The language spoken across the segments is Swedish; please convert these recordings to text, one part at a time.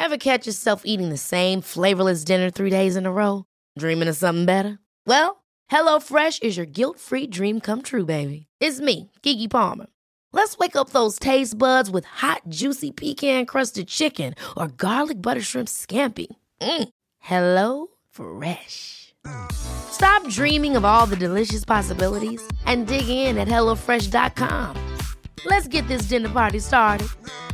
Ever catch yourself eating the same flavorless dinner 3 days in a row? Dreaming of something better? Well, HelloFresh is your guilt-free dream come true, baby. It's me, Keke Palmer. Let's wake up those taste buds with hot, juicy pecan-crusted chicken or garlic butter shrimp scampi. Hello Fresh. Stop dreaming of all the delicious possibilities and dig in at HelloFresh.com. Let's get this dinner party started.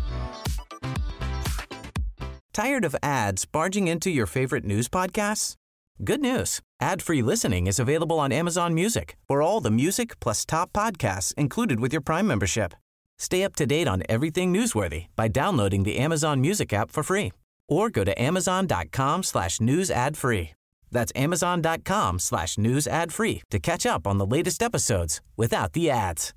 Tired of ads barging into your favorite news podcasts? Good news. Ad-free listening is available on Amazon Music for all the music plus top podcasts included with your Prime membership. Stay up to date on everything newsworthy by downloading the Amazon Music app for free or go to amazon.com/news ad free. That's amazon.com/news ad free to catch up on the latest episodes without the ads.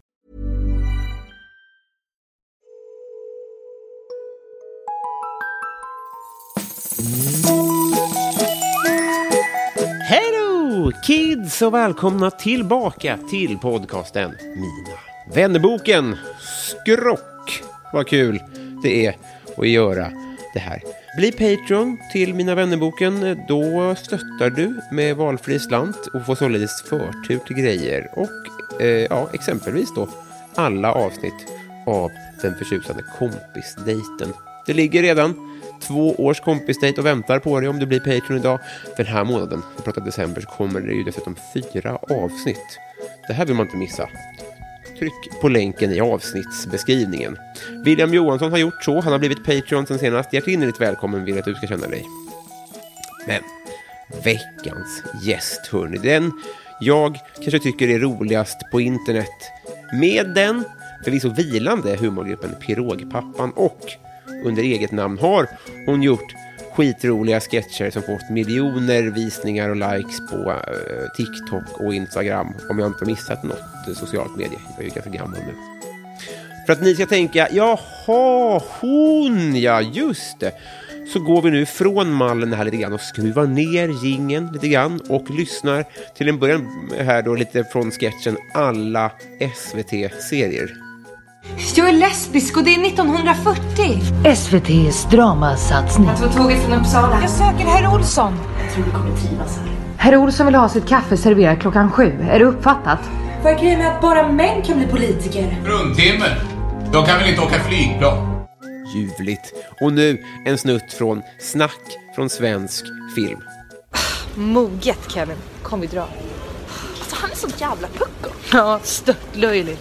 Hello kids och välkomna tillbaka till podcasten Mina vännerboken. Skrock, vad kul det är att göra det här. Bli Patreon till Mina vännerboken, då stöttar du med valfri slant och får således förtur till grejer och exempelvis då alla avsnitt av den förtjusande kompisdejten. Det ligger redan 2 års kompisdejt och väntar på dig om du blir Patreon idag. För den här månaden, vi pratar december, så kommer det ju dessutom 4 avsnitt. Det här vill man inte missa. Tryck på länken i avsnittsbeskrivningen. William Johansson har gjort så. Han har blivit Patreon sen senast. Hjärtinnerligt välkommen, vill att du ska känna dig. Men veckans gäst, hörni, den jag kanske tycker är roligast på internet. Med den förvisso vilande humorgruppen Pirogpappan, och under eget namn har hon gjort skitroliga sketcher som fått miljoner visningar och likes på TikTok och Instagram, om jag inte missat något socialt medie. Jag är ju ganska gammal nu. För att ni ska tänka, jaha, hon, ja just det. Så går vi nu från mallen här lite grann och skruvar ner jingeln lite grann och lyssnar till en början här då lite från sketchen alla SVT-serier. Jag är lesbisk och det är 1940. SVT:s dramasatsning. Jag tog tåget från Uppsala. Jag söker herr Olsson. Jag tror du kommer trivas här. Herr Olsson vill ha sitt kaffe serverat 7:00. Är det uppfattat? Vad är grejen med att bara män kan bli politiker? Fruntimmer. De kan väl inte åka flygplan? Ljuvligt. Och nu en snutt från Snack från svensk film. Moget, Kevin. Kom vi dra. Alltså han är så jävla pucko. Ja, störtlöjlig.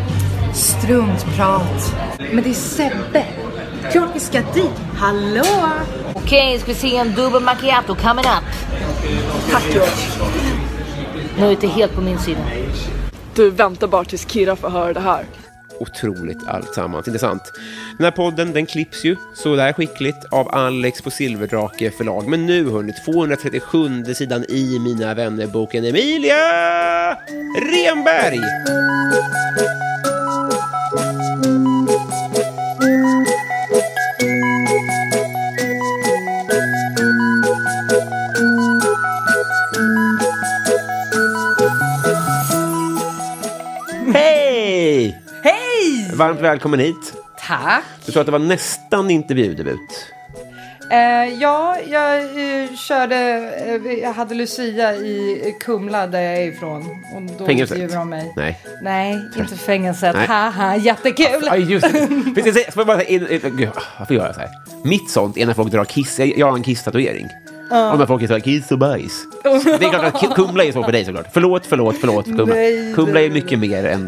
Struntprat. Men det är Sebbe. Klart vi ska dit. Hallå? Okej, ska vi se en dubbel macchiato coming up. Tack George. Nu är det helt på min sida. Du väntar bara tills Kira får höra det här. Otroligt alltsammans, intressant. Den här podden, den klipps ju så där skickligt av Alex på Silverdrake förlag. Men nu hörni, 237 sidan i Mina vännerboken, Emilia Renberg. Hej! Hej! Varmt välkommen hit. Tack. Du sa att det var nästan intervjudebut. Ja, jag körde, jag hade Lucia i Kumla där jag är ifrån. Och då intervjuade de mig. Nej, inte fängelset. Haha, jättekul. Ja, just det. Precis, får jag bara säga, varför gör jag så här? Mitt sånt är när folk drar kiss. Jag har en kiss-tatuering. Om när folk är så här, kiss och bajs. Det är klart att Kumla är så för dig såklart. Förlåt Kumla. Kumla är mycket mer än...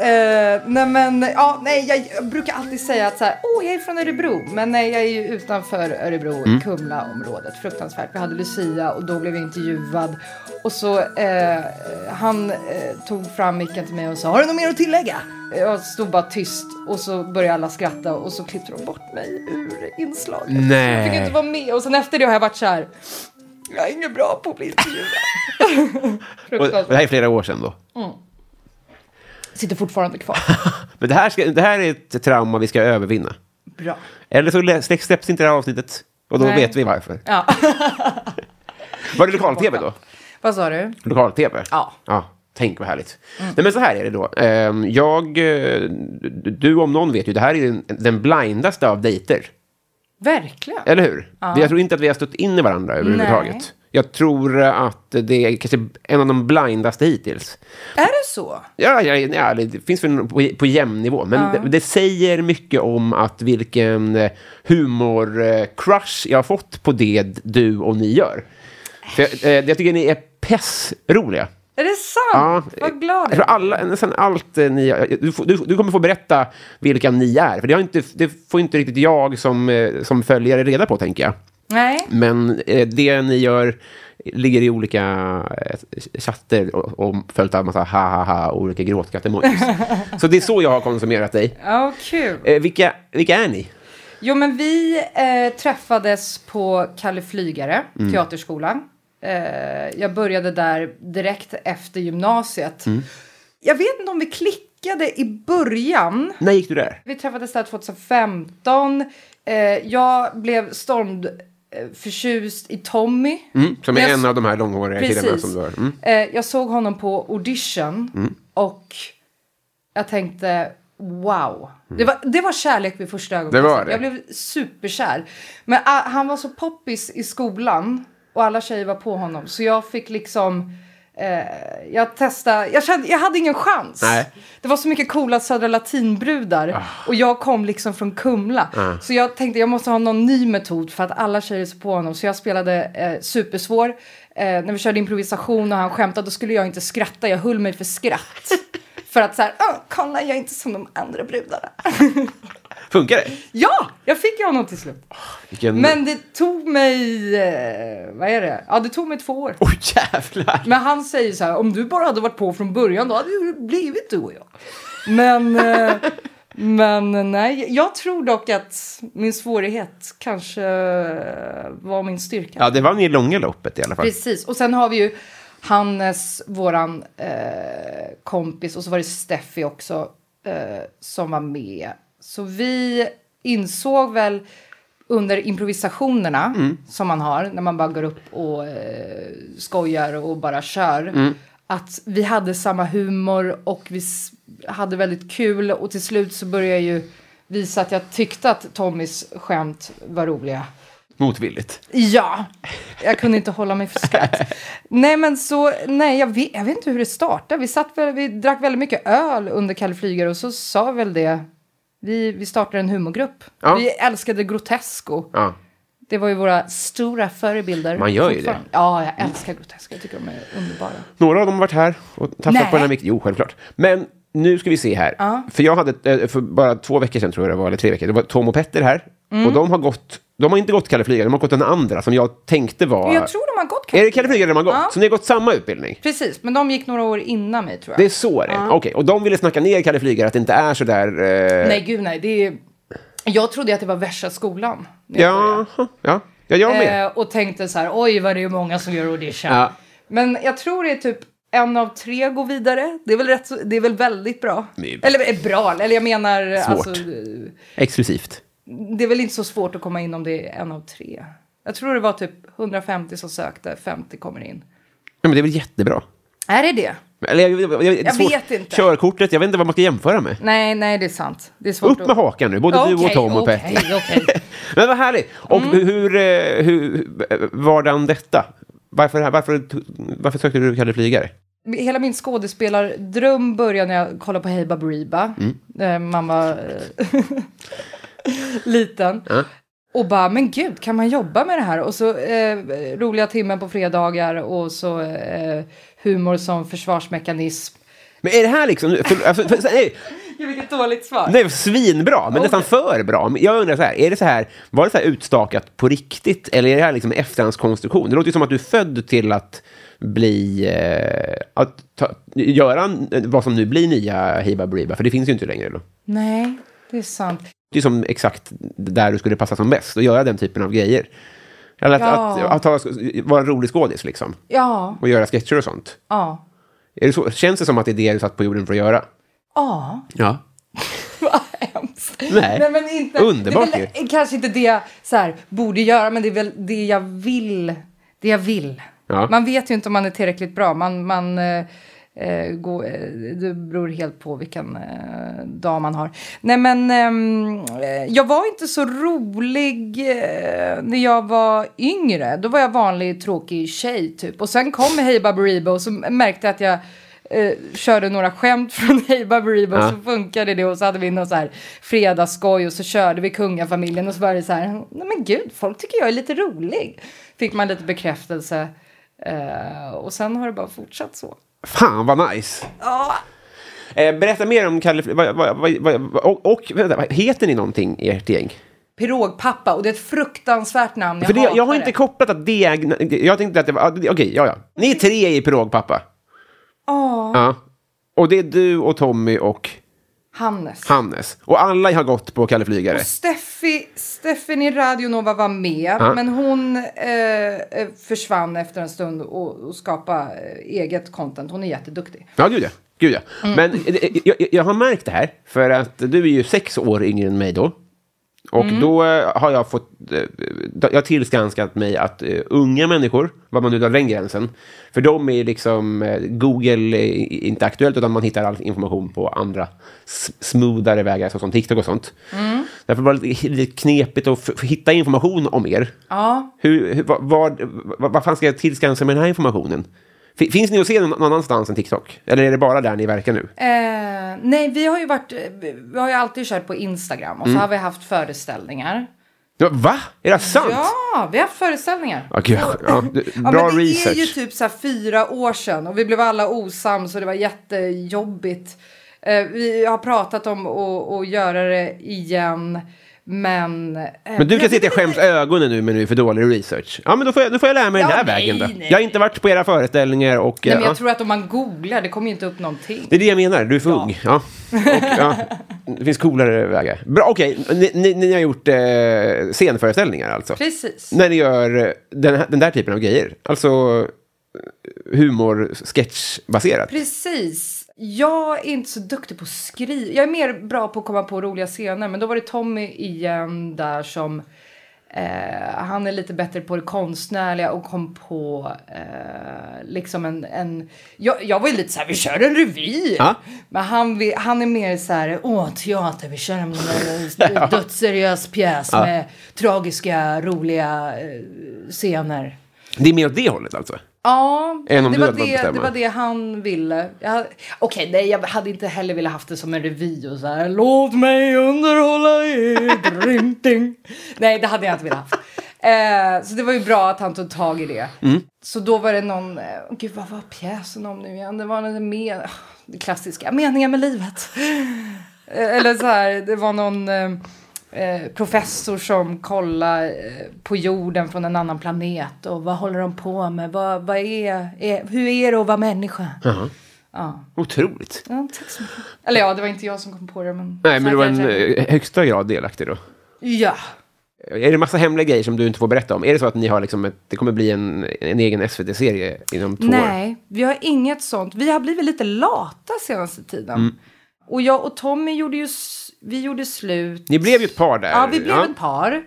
Jag brukar alltid säga att så här, jag är från Örebro, men nej, jag är ju utanför Örebro, Kumla-området, fruktansvärt. Vi hade Lucia och då blev jag intervjuad och så han tog fram micken till mig och sa, har du något mer att tillägga? Jag stod bara tyst och så började alla skratta och så klippte de bort mig ur inslaget. Nej. Jag fick inte vara med och sen efter det har jag varit så här, jag är inget bra på att bli intervjuad. Och det här är flera år sedan då? Sitter fortfarande kvar. Men det här är ett trauma vi ska övervinna. Bra. Eller så släpps inte det här avsnittet. Och då vet vi varför. Ja. Var det lokal-tv då? Vad sa du? Lokal-tv? Ja. Tänk vad härligt. Nej, men så här är det då. Du om någon vet ju, det här är den blindaste av dejter. Verkligen. Eller hur? Ja. Jag tror inte att vi har stött in i varandra överhuvudtaget. Nej. Jag tror att det är kanske en av de blindaste hittills. Är det så? Ja, det finns väl på jämn nivå. Men det säger mycket om att vilken humor-crush jag har fått på det du och ni gör. För jag tycker ni är roliga. Är det sant? Ja, vad glad jag tror nästan allt ni du kommer få berätta vilka ni är. För det får inte riktigt jag som följare reda på, tänker jag. Nej. Men det ni gör ligger i olika chatter och följt av massa ha och olika gråtskatt-emojis. Så det är så jag har konsumerat dig. Ja, kul. Vilka är ni? Jo, men vi träffades på Kalle Flygare, teaterskolan. Jag började där direkt efter gymnasiet. Jag vet inte om vi klickade i början. När gick du där? Vi träffades där 2015. Jag blev förtjust i Tommy. Som är en av de här långhåriga killarna som du har. Jag såg honom på audition. Och jag tänkte, wow. Det var kärlek vid första ögonkastet. Det var det. Jag blev superkär. Men han var så poppis i skolan. Och alla tjejer var på honom. Så jag fick liksom... jag testade... Jag hade ingen chans. Nej. Det var så mycket coola södra latinbrudar. Och jag kom liksom från Kumla. Så jag tänkte jag måste ha någon ny metod. För att alla tjejer så på honom. Så jag spelade supersvår. När vi körde improvisation och han skämtade. Då skulle jag inte skratta. Jag höll mig för skratt. För att så här... kolla, jag är inte som de andra brudarna. Funkar det? Ja, jag fick honom till slut. Men det tog mig... vad är det? Ja, det tog mig 2 år. Jävlar! Men han säger så här, om du bara hade varit på från början, då hade det blivit du och jag. Men nej, jag tror dock att min svårighet kanske var min styrka. Ja, det var ni i långa loppet i alla fall. Precis, och sen har vi ju Hannes, våran kompis, och så var det Steffi också som var med. Så vi insåg väl under improvisationerna som man har, när man bara går upp och skojar och bara kör, att vi hade samma humor och vi hade väldigt kul, och till slut så började jag ju visa att jag tyckte att Tommys skämt var roliga. Motvilligt. Ja, jag kunde inte hålla mig för skratt. Jag vet inte hur det startade. Vi drack väldigt mycket öl under Kalle Flygare och så sa väl det. Vi startade en humorgrupp. Ja. Vi älskade Grotesco. Ja. Det var ju våra stora förebilder. Man gör ju det. Ja, jag älskar Grotesco. Jag tycker de är underbara. Några av dem har varit här och tafsat på den här micken. Jo, självklart. Men nu ska vi se här. För jag hade för bara 2 veckor sedan, tror jag det var, eller 3 veckor. Det var Tom och Petter här. Och de har inte gått Kalle Flygare, de har gått den andra som jag tänkte var... Jag tror de har gått Kalle Flygare. Är det Kalle Flygare de har gått? Ja. Så ni har gått samma utbildning? Precis, men de gick några år innan mig, tror jag. Det är så det. Okej. Och de ville snacka ner Kalle Flygare, att det inte är så där... Nej, gud nej. Det är... Jag trodde att det var värsta skolan. Ja, jag med. Och tänkte så här, oj vad det är många som gör audition. Ja. Men jag tror det är typ 1 av 3 går vidare. Det är väl väldigt bra. Eller bra, eller jag menar... Svårt. Alltså, exklusivt. Det är väl inte så svårt att komma in om det är 1 av 3. Jag tror det var typ 150 som sökte, 50 kommer in. Ja, men det är väl jättebra. Är det det? Eller jag vet inte. Körkortet, jag vet inte vad man ska jämföra med. Nej, det är sant. Det är svårt upp med hakan nu, både du och Tom och Petter. Okay. Men vad härligt. Och hur var den detta? Varför sökte du Kalle Flygare? Hela min skådespelardröm började när jag kollade på Hey Baberiba. Man var liten. Och bara, men gud, kan man jobba med det här? Och så roliga timmen på fredagar och så humor som försvarsmekanism. Men är det här liksom... Vilket dåligt svar. Nej, svinbra, men nästan för bra. Jag undrar så här, var det så här utstakat på riktigt? Eller är det här liksom efterhandskonstruktion? Det låter ju som att du är född till att bli... göra vad som nu blir nya Hey Baberiba, för det finns ju inte längre då. Nej, det är sant. Det är som exakt där du skulle passa som bäst och göra den typen av grejer. Eller att vara en rolig skådis liksom. Ja. Och göra sketcher och sånt. Ja. Är det så? Känns det som att det är det du satt på jorden för att göra? Ja. Ja. Vad hemskt. Nej, men inte. Underbart. Det är väl kanske inte det jag så här, borde göra, men det är väl det jag vill. Det jag vill. Ja. Man vet ju inte om man är tillräckligt bra. Det beror helt på vilken dag man har. Nej, men jag var inte så rolig när jag var yngre. Då var jag vanlig tråkig tjej typ. Och sen kom Hey Baberiba och så märkte jag att jag körde några skämt från Hey Baberiba och så funkade det. Och så hade vi någon så här fredagsskoj och så körde vi kungafamiljen och så var det så här, nej men gud, folk tycker jag är lite rolig. Fick man lite bekräftelse och sen har det bara fortsatt så. Fan vad nice. Ja. Berätta mer om Kalle. Vänta, heter ni någonting i ert gäng? Pirogpappa, och det är ett fruktansvärt namn. För jag har inte kopplat att det är... Jag tänkte att det var... Okej, ja. Ni är 3 i Pirogpappa. Ja. Och det är du och Tommy och... Hannes. Och alla har gått på Kalle Flygare. Och Steffen i Radio Nova var med. Men hon försvann efter en stund och skapade eget content. Hon är jätteduktig. Ja, gud ja. Men jag har märkt det här. För att du är ju 6 år yngre än mig då. Och då har jag jag har tillskanskat mig att unga människor, vad man nu drar den gränsen, för de är liksom Google är inte aktuellt, utan man hittar all information på andra smoothare vägar såsom TikTok och sånt. Därför var det lite knepigt att hitta information om er. Ja. Vad fan ska jag tillskansa med den här informationen? Finns ni att se någon annanstans än TikTok? Eller är det bara där ni verkar nu? Nej, vi har ju alltid kört på Instagram. Och så har vi haft föreställningar. Ja, va? Är det sant? Ja, vi har haft föreställningar. Okay, bra research. Det är ju typ så här 4 år sedan. Och vi blev alla osams och det var jättejobbigt. Vi har pratat om att göra det igen. Men du kan se att jag skäms ögonen nu, men nu är för dålig research. Ja, men då får jag lära mig den här vägen då. Nej. Jag har inte varit på era föreställningar och... Nej, men jag tror att om man googlar, det kommer ju inte upp någonting. Det är det jag menar, du är för ung. Ja. Det finns coolare vägar. Bra, okej. Ni har gjort scenföreställningar alltså. Precis. När ni gör den där typen av grejer. Alltså humor, sketchbaserat. Precis. Jag är inte så duktig på att skriva. Jag är mer bra på att komma på roliga scener. Men då var det Tommy igen där som... han är lite bättre på det konstnärliga och kom på liksom jag var ju lite så här, vi kör en revy. Men han är mer så här, teater, vi kör en dödsseriös pjäs med tragiska, roliga scener. Det är mer åt det hållet alltså? Ja, det var det han ville. Jag hade inte heller velat haft det som en revy och så här, låt mig underhålla er. Nej, det hade jag inte velat haft. Så det var ju bra att han tog tag i det. Så då var det någon, gud vad var pjäsen om nu igen? Det var det klassiska, meningen med livet. Eller så här, det var någon... professor som kollar på jorden från en annan planet och vad håller de på med, hur är det att vara människa? Ja. Otroligt. Ja, tack så mycket. Eller det var inte jag som kom på det, men... Nej, men du var en högsta grad delaktig då. Ja. Är det massa hemliga grejer som du inte får berätta om? Är det så att ni har liksom det kommer bli en egen SVT-serie inom 2 år? Nej, vi har inget sånt. Vi har blivit lite lata senaste tiden. Och jag och Tommy vi gjorde slut. Ni blev ju ett par där. Ja, vi blev ett par.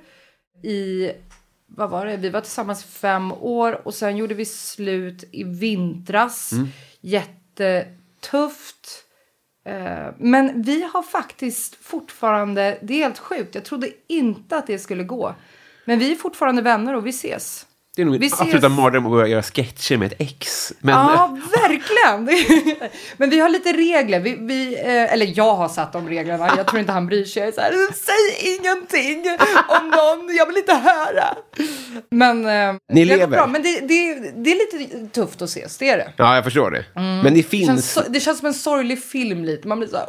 Vad var det? Vi var tillsammans 5 år. Och sen gjorde vi slut i vintras. Jättetufft. Men vi har faktiskt fortfarande... Det är helt sjukt. Jag trodde inte att det skulle gå. Men vi är fortfarande vänner och vi ses. Det är nog en absoluta mardröm att börja göra sketcher med ett ex. Men... Ja, verkligen. Men vi har lite regler. Eller jag har satt de reglerna. Jag tror inte han bryr sig. Så här, säg ingenting om någon. Jag vill inte höra. Men ni lever. Bra. Men det är lite tufft att ses. Det är det. Ja, jag förstår det. Men det finns... Det känns som en sorglig film lite. Man blir så här,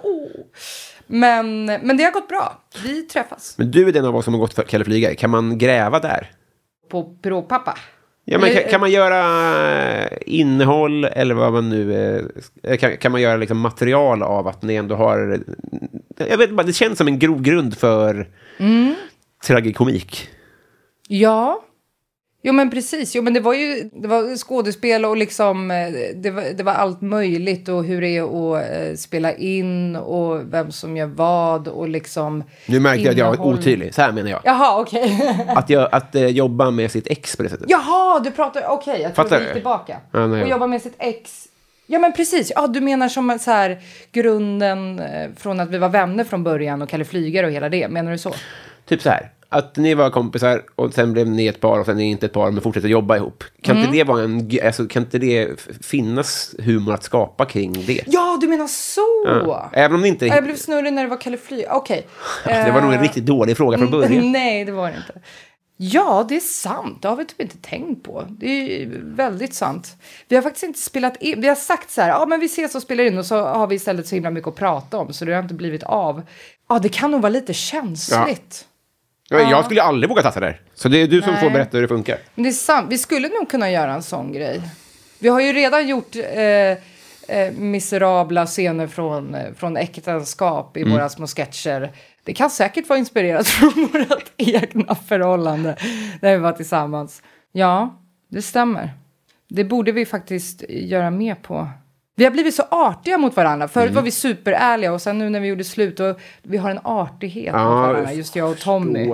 Men det har gått bra. Vi träffas. Men du är den av oss som har gått för Kalle Flygare. Kan man gräva där? På Pirogpappa? Ja, men kan man göra innehåll eller vad man nu... Kan man göra liksom material av att ni ändå har... Jag vet bara, det känns som en grogrund för tragikomik. Ja. Jo, men precis. Jo, men det var skådespel och liksom... Det var allt möjligt och hur det är att spela in och vem som gör vad och liksom... Nu märkte jag att jag var otydlig. Så här menar jag. Jaha, okej. Att jobba med sitt ex på det sättet. Jaha, du pratar... Okej, jag tror att jag gick tillbaka. Ja, och jobba med sitt ex Ja, men precis. Ja, du menar som så här grunden från att vi var vänner från början och Kalle Flygare och hela det. Menar du så? Typ så här. Att ni var kompisar och sen blev ni ett par och sen är ni inte ett par men fortsätter jobba ihop. Kan inte det vara kan inte det finnas humor att skapa kring det? Ja, du menar så! Ja. Även om det inte... Jag blev snurrig när det var Kalle Flygare. Okej. Det var nog en riktigt dålig fråga från början. Nej, det var det inte. Ja, det är sant. Det har vi typ inte tänkt på. Det är väldigt sant. Vi har faktiskt inte spelat in. Vi har sagt så här, ja men vi ses och spelar in och så har vi istället så himla mycket att prata om så det har inte blivit av. Ja, det kan nog vara lite känsligt. Ja. Jag skulle aldrig våga tassa där. Så det är du som får berätta hur det funkar. Men det är sant. Vi skulle nog kunna göra en sån grej. Vi har ju redan gjort miserabla scener från äktenskap i våra små sketcher. Det kan säkert vara inspirerat från vårt egna förhållande när vi var tillsammans. Ja, det stämmer. Det borde vi faktiskt göra mer på. Vi har blivit så artiga mot varandra. Förut var vi superärliga och sen nu när vi gjorde slut och vi har en artighet mot varandra, just jag och Tommy.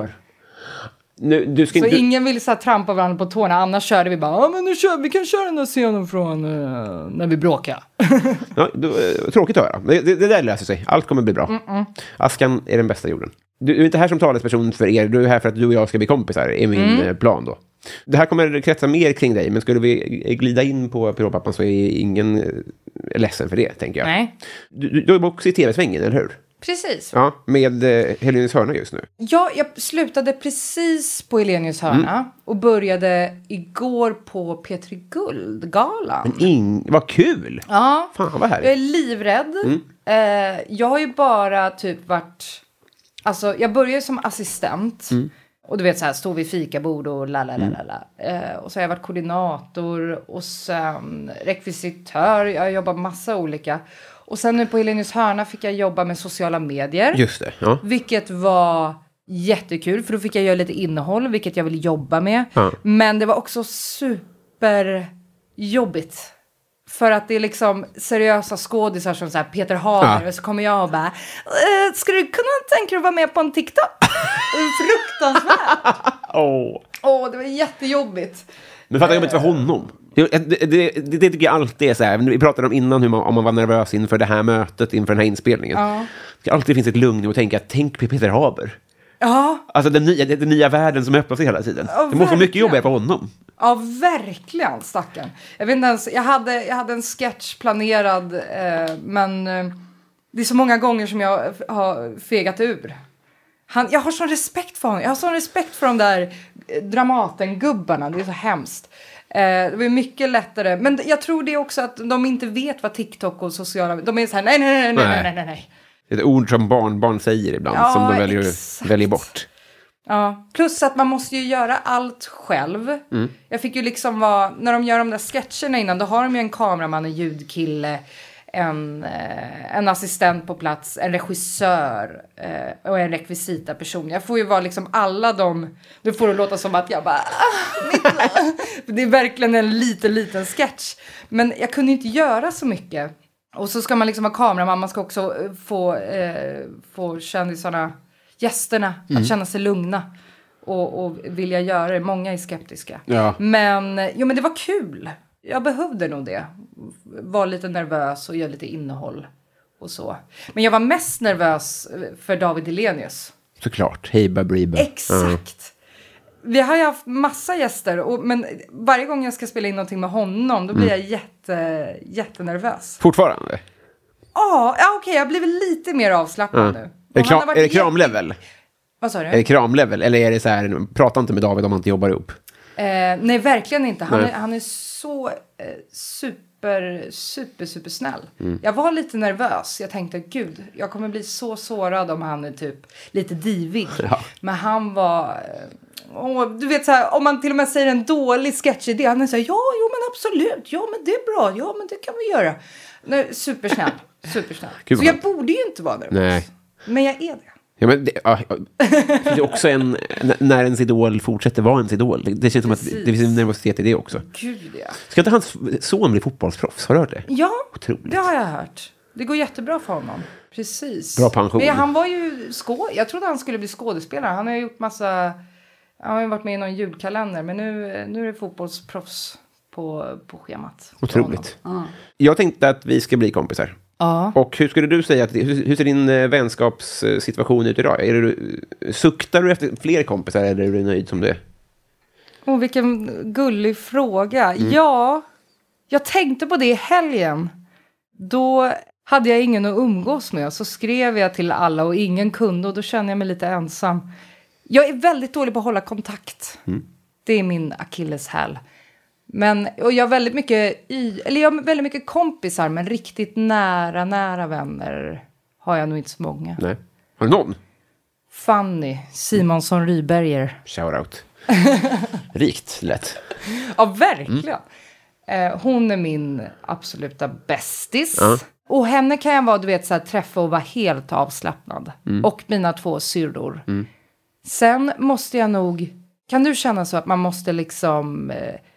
Nu, så ingen vill så här trampa varandra på tårna. Annars körde vi bara, men vi kan köra den här scenen från när vi bråkar. Ja, tråkigt att höra. Det där löser sig. Allt kommer bli bra. Askan är den bästa jorden. Du är inte här som talesperson för er. Du är här för att du och jag ska bli kompisar. Är min plan då. Det här kommer kretsa mer kring dig. Men skulle vi glida in på Pyropappan så är ingen ledsen för det, tänker jag. Nej. Du är också i tv-svängen, eller hur? Precis. Ja, med Helenius hörna just nu. Ja, jag slutade precis på Helenius hörna och började igår på P3 Guldgalan. Vad kul! Ja. Fan, vad härligt. Jag är livrädd. Jag har ju bara typ varit... Alltså, jag började som assistent. Och du vet så här, stå vid fikabord och och så har jag varit koordinator och sen rekvisitör. Jag jobbar massa olika. Och sen nu på Helenius hörna fick jag jobba med sociala medier. Just det, ja. Vilket var jättekul, för då fick jag göra lite innehåll, vilket jag vill jobba med. Ja. Men det var också superjobbigt. För att det är liksom seriösa skådisar som så här Peter Haber. Och så kommer jag och bara, ska du kunna tänka dig att vara med på en TikTok? Fruktansvärt. Det var jättejobbdigt. Men fattar jobbigt för honom. Det tycker jag alltid är så här. Vi pratade om innan om man var nervös inför det här mötet, inför den här inspelningen. Det alltid finns ett lugn och tänk på Peter Haber. Ja. Alltså den nya världen som öppnar sig hela tiden. Det måste vara mycket jobbigare för honom. Ja, verkligen, stackaren. Jag vet inte ens, jag hade en sketch planerad, men det är så många gånger som jag har fegat ur. Jag har sån respekt för honom. Jag har sån respekt för de där Dramaten-gubbarna. Det är så hemskt. Det var mycket lättare. Men jag tror det också att de inte vet vad TikTok och sociala... De är så här, nej. Det är ett ord som barn säger ibland som de väljer bort. Ja, plus att man måste ju göra allt själv. Jag fick ju liksom när de gör de där sketcherna innan, då har de ju en kameraman, en ljudkille, en assistent på plats, en regissör och en rekvisita person. Jag får ju vara liksom alla de... Det får det låta som att jag bara... Det är verkligen en liten sketch. Men jag kunde inte göra så mycket. Och så ska man liksom ha kameraman. Man ska också få kändisarna, gästerna, att känna sig lugna. Och vilja göra det. Många är skeptiska. Ja. Men det var kul. Jag behövde nog det. Var lite nervös och göra lite innehåll och så. Men jag var mest nervös för David Helenius. Såklart. Hej Babriba. Exakt. Vi har ju haft massa gäster. Men varje gång jag ska spela in någonting med honom, då blir jag jättenervös. Fortfarande? Ja, okej. Jag blir väl lite mer avslappnad nu. Är det kramlevel? Vad sa du? Är det kramlevel? Eller är det så här, prata inte med David om man inte jobbar ihop? Nej, verkligen inte. Han är så super snäll. Jag var lite nervös. Jag tänkte, gud, jag kommer bli så sårad om han är typ lite divig. Ja. Men han var... du vet så här, om man till och med säger en dålig sketchidé, han är så här, jo men absolut, ja men det är bra, ja men det kan vi göra. Nej, supersnäll. Gud, så jag borde ju inte vara nervös. Nej. Men jag är det. Ja, men det är också när ens idol fortsätter vara ens idol. Det känns som att det finns en nervositet i det också. Gud, ja. Ska inte hans son bli fotbollsproffs? Har du hört det? Ja, otroligt. Det har jag hört. Det går jättebra för honom. Precis. Bra pension. Men han var ju jag trodde han skulle bli skådespelare. Han har ju varit med i någon julkalender. Men nu är det fotbollsproffs på schemat. Otroligt. Jag tänkte att vi ska bli kompisar. Ja. Och hur skulle du säga, hur ser din vänskapssituation ut idag? Suktar du efter fler kompisar eller är du nöjd som du är? Vilken gullig fråga. Ja, jag tänkte på det i helgen. Då hade jag ingen att umgås med. Så skrev jag till alla och ingen kunde. Och då kände jag mig lite ensam. Jag är väldigt dålig på att hålla kontakt. Det är min akilleshäl. Och jag har väldigt mycket kompisar. Men riktigt nära vänner har jag nog inte så många. Nej. Har du någon? Fanny Simonsson Ryberger. Shoutout. Rikt lätt. Ja, verkligen. Hon är min absoluta bästis. Och henne kan jag vara, du vet, så här, träffa och vara helt avslappnad. Och mina 2 syrror. Sen måste jag nog... Kan du känna så att man måste liksom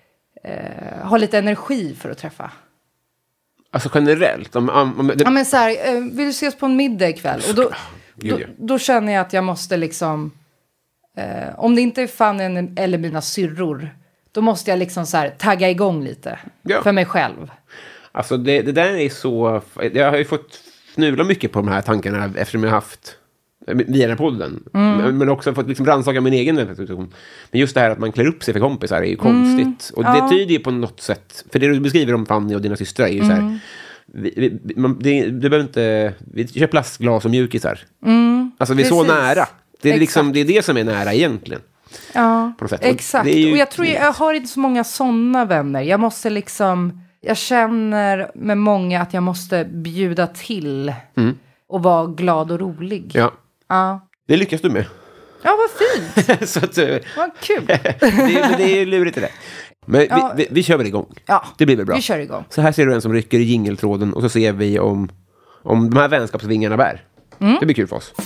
ha lite energi för att träffa? Alltså generellt? Ja, men så här, vill du ses på en middag ikväll? Och då känner jag att jag måste liksom... om det inte är Fanny eller mina syrror... Då måste jag liksom så här tagga igång lite. För mig själv. Alltså det där är så... Jag har ju fått fnula mycket på de här tankarna eftersom jag har haft... Via den här podden. Men också fått liksom rannsaka min egen vänskapssituation. Men just det här att man klär upp sig för kompisar är ju konstigt. Och det tyder ju på något sätt... För det du beskriver om Fanny och dina systrar är ju så här... Det behöver inte... Vi kör plastglas och mjukisar. Alltså vi är så nära. Det är liksom, det är det som är nära egentligen. Ja, exakt. Och jag tror jag har inte så många sådana vänner. Jag måste liksom... Jag känner med många att jag måste bjuda till. Och vara glad och rolig. Ja. Ja. Det lyckas du med. Ja, vad fint. Så att, vad kul. det är lurigt det där. Men vi kör väl igång. Ja, det blir väl bra. Vi kör igång. Så här ser du en som rycker i jingeltråden. Och så ser vi om de här vänskapsvingarna bär. Det blir kul för oss.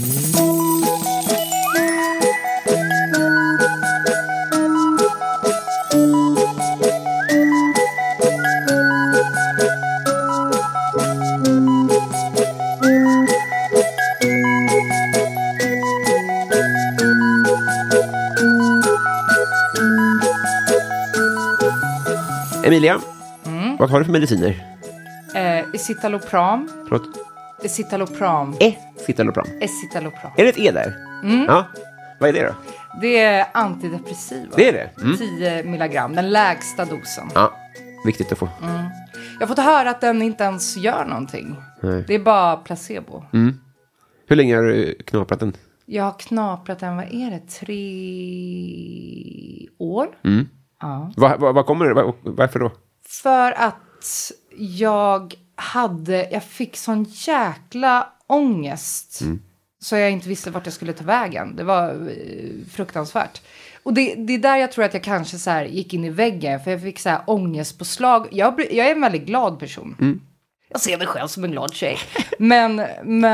Emilia, vad har du för mediciner? Escitalopram. Förlåt? Escitalopram. Escitalopram. Är det ett E där? Ja. Vad är det då? Det är antidepressiva. Det är det? 10 milligram, den lägsta dosen. Ja, viktigt att få. Jag har fått höra att den inte ens gör någonting. Nej. Det är bara placebo. Hur länge har du knaprat den? Jag har knaprat den, vad är det? 3 år. Ja. Vad kommer det? Varför då? För att jag fick sån jäkla ångest. Så jag inte visste vart jag skulle ta vägen. Det var fruktansvärt. Och det är där jag tror att jag kanske så här gick in i väggen. För jag fick så här ångestpåslag. Jag är en väldigt glad person. Jag ser mig själv som en glad tjej. Men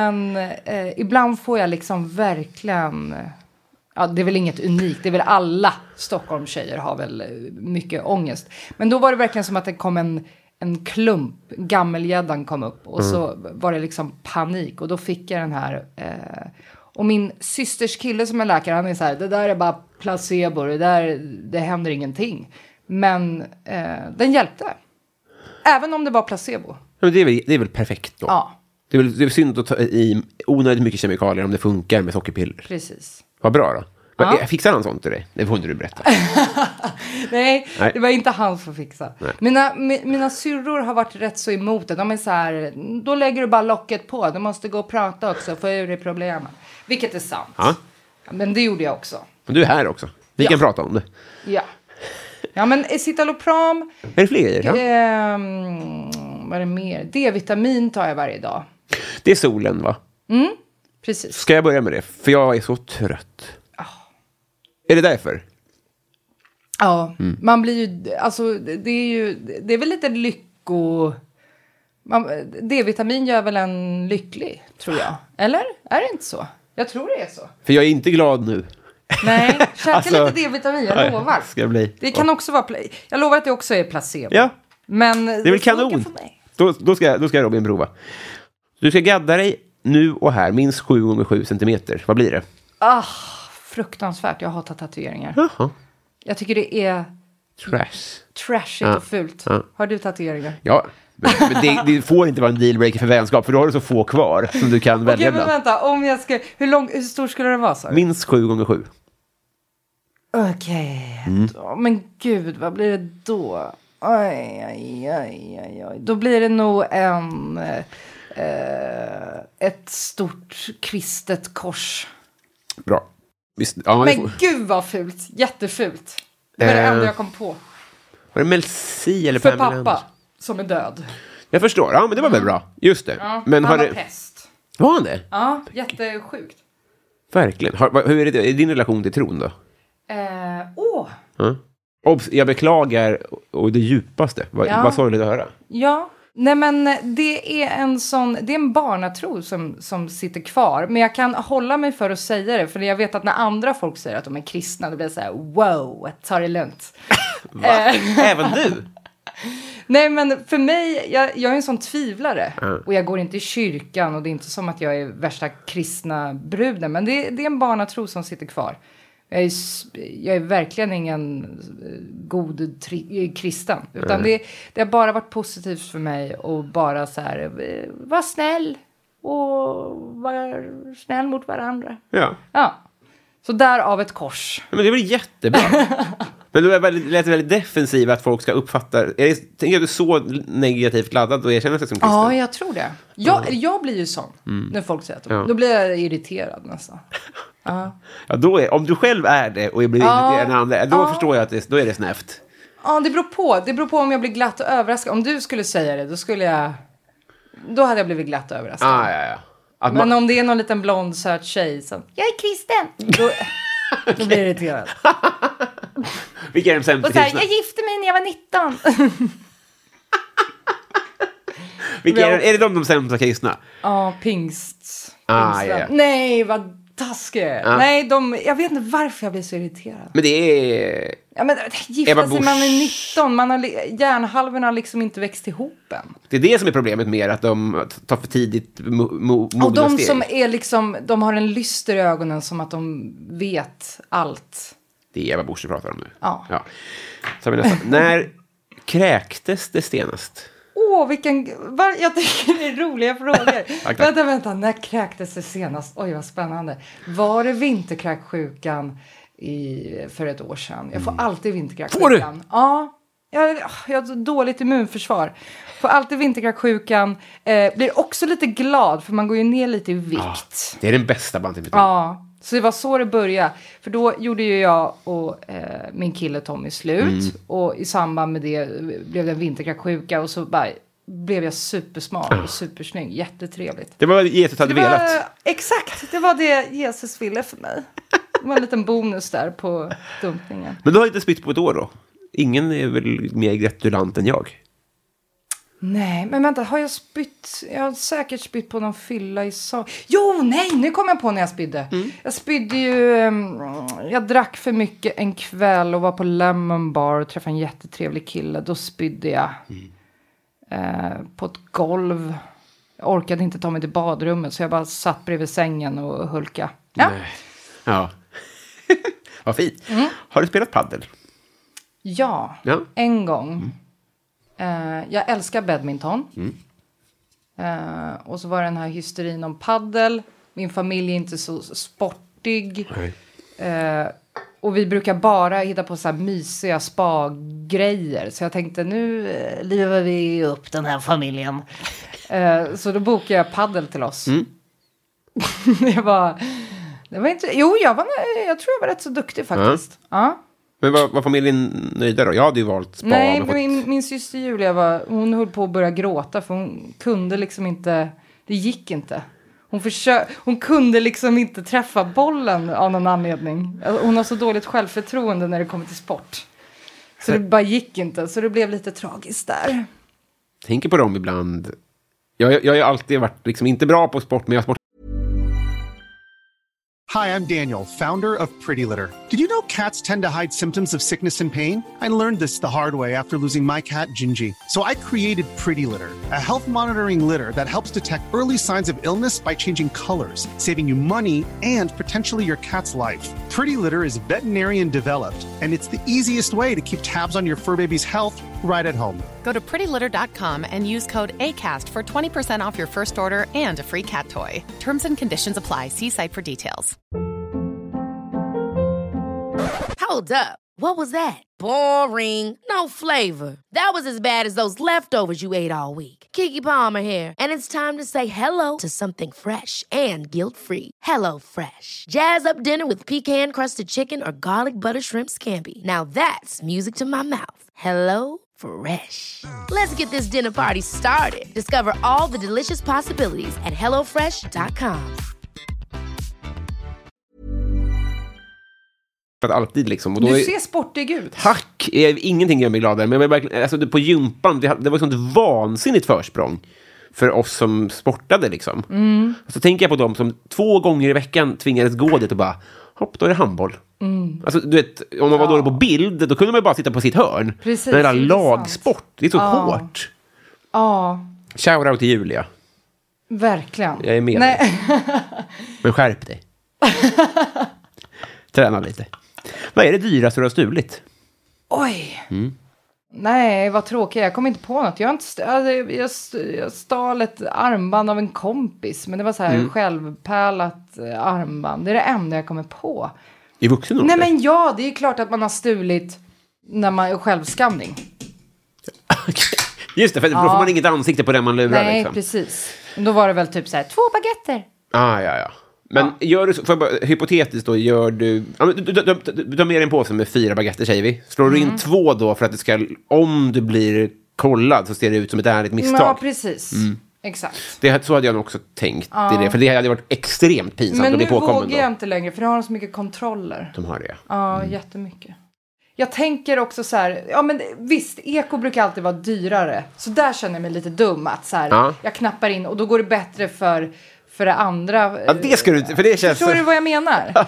ibland får jag liksom verkligen... Ja, det är väl inget unikt. Det är väl alla Stockholmstjejer har väl mycket ångest. Men då var det verkligen som att det kom en klump. Gammelgäddan kom upp. Och så var det liksom panik. Och då fick jag den här... och min systers kille som är läkare, han är så här... Det där är bara placebo. Det händer ingenting. Men den hjälpte. Även om det var placebo. Men det är väl perfekt då? Ja. Det är väl synd att ta i onödigt mycket kemikalier om det funkar med sockerpiller. Precis. Vad bra då. Ja. Fixar han sånt till dig? Det får inte du berätta. Nej, det var inte han som fixade. Mina syrror har varit rätt så emot det. De är så här, då lägger du bara locket på. Du måste gå och prata också för ur det problemet. Vilket är sant. Ja. Men det gjorde jag också. Men du är här också. Vi kan prata om det. Ja, men escitalopram. Är det fler? Ja. Vad är det mer? D-vitamin tar jag varje dag. Det är solen, va? Precis. Ska jag börja med det? För jag är så trött. Är det därför? Ja, man blir ju... Alltså, det är väl lite lycko... D-vitamin gör väl en lycklig, tror jag. Eller? Är det inte så? Jag tror det är så. För jag är inte glad nu. Nej, käka lite D-vitamin, jag lovar. Ska bli. Det kan också vara... Jag lovar att det också är placebo. Ja, men det är väl kanon. Då ska Robin prova. Du ska gadda dig nu och här, minst 7x7 centimeter. Vad blir det? Fruktansvärt, jag hatar tatueringar. Jaha. Jag tycker det är Trashigt och fult. Ja. Har du tatueringar? Ja, men det får inte vara en dealbreaker för vänskap, för då har du så få kvar som du kan välja Okej, men vänta, om jag ska... Hur stor skulle den vara, så? Minst 7x7. Okej. Men gud, vad blir det då? Oj. Då blir det nog ett stort kristet kors. Bra. Visst, ja, men gud vad fult. Jättefult. Det var det enda jag kom på. Var det Mel C eller för Pamela pappa som är död. Jag förstår. Ja, men det var väl bra. Just det. Ja, men han har var det... pest. Var han det? Ja, jättesjukt. Verkligen. Hur är det? Är din relation till tron då? Jag beklagar och det djupaste. Vad sorgligt att höra. Ja. Nej, men det är en barnatro som sitter kvar. Men jag kan hålla mig för att säga det. För jag vet att när andra folk säger att de är kristna, då blir det så här, wow, ta det lugnt. Va? Även du? Nej, men för mig, jag är en sån tvivlare. Och jag går inte i kyrkan och det är inte som att jag är värsta kristna bruden. Men det är en barnatro som sitter kvar. Jag är verkligen ingen god kristen. Utan det har bara varit positivt för mig. Och bara så här, var snäll. Och var snäll mot varandra. Ja. Så därav ett kors. Men det var jättebra. Men du lät väldigt defensiv att folk ska uppfatta... Tänker du så negativt laddad och erkänner sig som kristen? Ja, jag tror det. Jag blir ju sån när folk säger att då blir jag irriterad nästan. Ja, om du själv är det och jag blir irriterad när andra, då förstår jag att då är det snävt. Ja, det beror på om jag blir glatt och överraskad. Om du skulle säga det, då hade jag blivit glatt och överraskad. Ja. Men om det är någon liten blond söt tjej som, jag är kristen, då blir jag irriterad. Vilka är de sämsta kristna? Jag gifte mig när jag var 19. Är det de sämsta kristna? Ja, pingst. Ja. Nej, vad taskigt. Nej, jag vet inte varför jag blir så irriterad. Men det är... Ja, men gifta sig, man är 19. Hjärnhalvorna har liksom inte växt ihop än. Det är det som är problemet med att de tar för tidigt mogna och de steg. som är liksom, de har en lyster i ögonen som att de vet allt. Det är Eva Busch pratar om nu. Ja. Så vi nästan. När kräktes det senast? Jag tycker det är roliga frågor. Vänta, när kräktes det senast? Oj, vad spännande. Var det vinterkräksjukan för ett år sedan? Jag får alltid vinterkräksjukan. Får du? Ja, jag har dåligt immunförsvar. Får alltid vinterkräksjukan. Blir också lite glad, för man går ju ner lite i vikt. Det är den bästa bandtemperaturen. Ja. Så det var så det började. För då gjorde ju jag och min kille Tommy slut. Och i samband med det blev det en vinterkräksjuka. Och så blev jag supersmal och supersnygg. Jättetrevligt. Det var vad Jesus hade velat. Exakt, det var det Jesus ville för mig. Det var en liten bonus där på dumpningen. Men du har inte spytt på ett år då? Ingen är väl mer gratulant än jag? Nej, men vänta, har jag spytt? Jag har säkert spytt på någon fylla i nu kom jag på när jag spydde. Jag spydde ju, jag drack för mycket en kväll och var på Lemon Bar och träffade en jättetrevlig kille. Då spydde jag på ett golv. Jag orkade inte ta mig till badrummet, så jag bara satt bredvid sängen och hulka. Ja. Nej. Ja. Vad fint. Har du spelat paddel? Ja, en gång. Jag älskar badminton. Och så var det den här hysterin om paddel. Min familj är inte så sportig. Och vi brukar bara hitta på så här mysiga spa-grejer. Så jag tänkte, nu livar vi upp den här familjen. Så då bokade jag paddel till oss. Det var inte... Jo, jag tror jag var rätt så duktig faktiskt. Ja. Men var familjen nöjda då? Jag hade ju valt spa. Nej, min syster Julia hon höll på att börja gråta. För hon kunde liksom inte... Det gick inte. Hon kunde liksom inte träffa bollen av någon anledning. Hon har så dåligt självförtroende när det kommer till sport. Så det bara gick inte. Så det blev lite tragiskt där. Tänker på dem ibland. Jag har alltid varit liksom inte bra på sport, men jag har sport. Hi, I'm Daniel, founder of Pretty Litter. Did you know cats tend to hide symptoms of sickness and pain? I learned this the hard way after losing my cat, Gingy. So I created Pretty Litter, a health monitoring litter that helps detect early signs of illness by changing colors, saving you money and potentially your cat's life. Pretty Litter is veterinarian developed, and it's the easiest way to keep tabs on your fur baby's health right at home. Go to prettylitter.com and use code ACAST for 20% off your first order and a free cat toy. Terms and conditions apply. See site for details. Hold up. What was that? Boring. No flavor. That was as bad as those leftovers you ate all week. Keke Palmer here, and it's time to say hello to something fresh and guilt-free. Hello Fresh. Jazz up dinner with pecan-crusted chicken or garlic butter shrimp scampi. Now that's music to my mouth. Hello Fresh. Let's get this dinner party started. Discover all the delicious possibilities at hellofresh.com. För att alltid liksom. Och då Du ser sportig ut. Tack! Ingenting gör mig gladare. Men jag verkligen, alltså, på gympan, det var ett sånt vansinnigt försprång för oss som sportade liksom. Så tänker jag på dem som 2 gånger i veckan tvingades gå dit och bara, hopp, då är det handboll. Alltså, du vet, om man var dålig på bild, då kunde man ju bara sitta på sitt hörn. Precis, men det är det är lagsport, det är så hårt. Ja. Shoutout till Julia. Verkligen. Jag är med dig. Men skärp dig. Träna lite. Vad är det dyraste du har stulit? Oj. Nej, vad tråkigt. Jag kom inte på något. Jag stal ett armband av en kompis. Men det var så här självpärlat armband. Det är det enda jag kommer på. I vuxen ålder? Nej, men ja, det är klart att man har stulit när man är självskamning. Just det, för då får man inget ansikte på den man lurar. Nej, liksom. Precis. Då var det väl typ så här, 2 baguetter. Ja. Men gör du så, för bara, hypotetiskt då, gör du... Du tar med dig en påse med 4 baguetter, säger vi. Slår du in 2 då för att det ska... Om du blir kollad så ser det ut som ett ärligt misstag. Ja, precis. Exakt. Så hade jag nog också tänkt i det. För det hade varit extremt pinsamt att bli påkommen. Men nu vågar jag inte längre, för det har så mycket kontroller. De har det. Ja, jättemycket. Jag tänker också så här, ja men visst, eko brukar alltid vara dyrare. Så där känner jag mig lite dum att så här, jag knappar in och då går det bättre för det andra. Ja, det ska du, för det känns... Förstår du vad jag menar?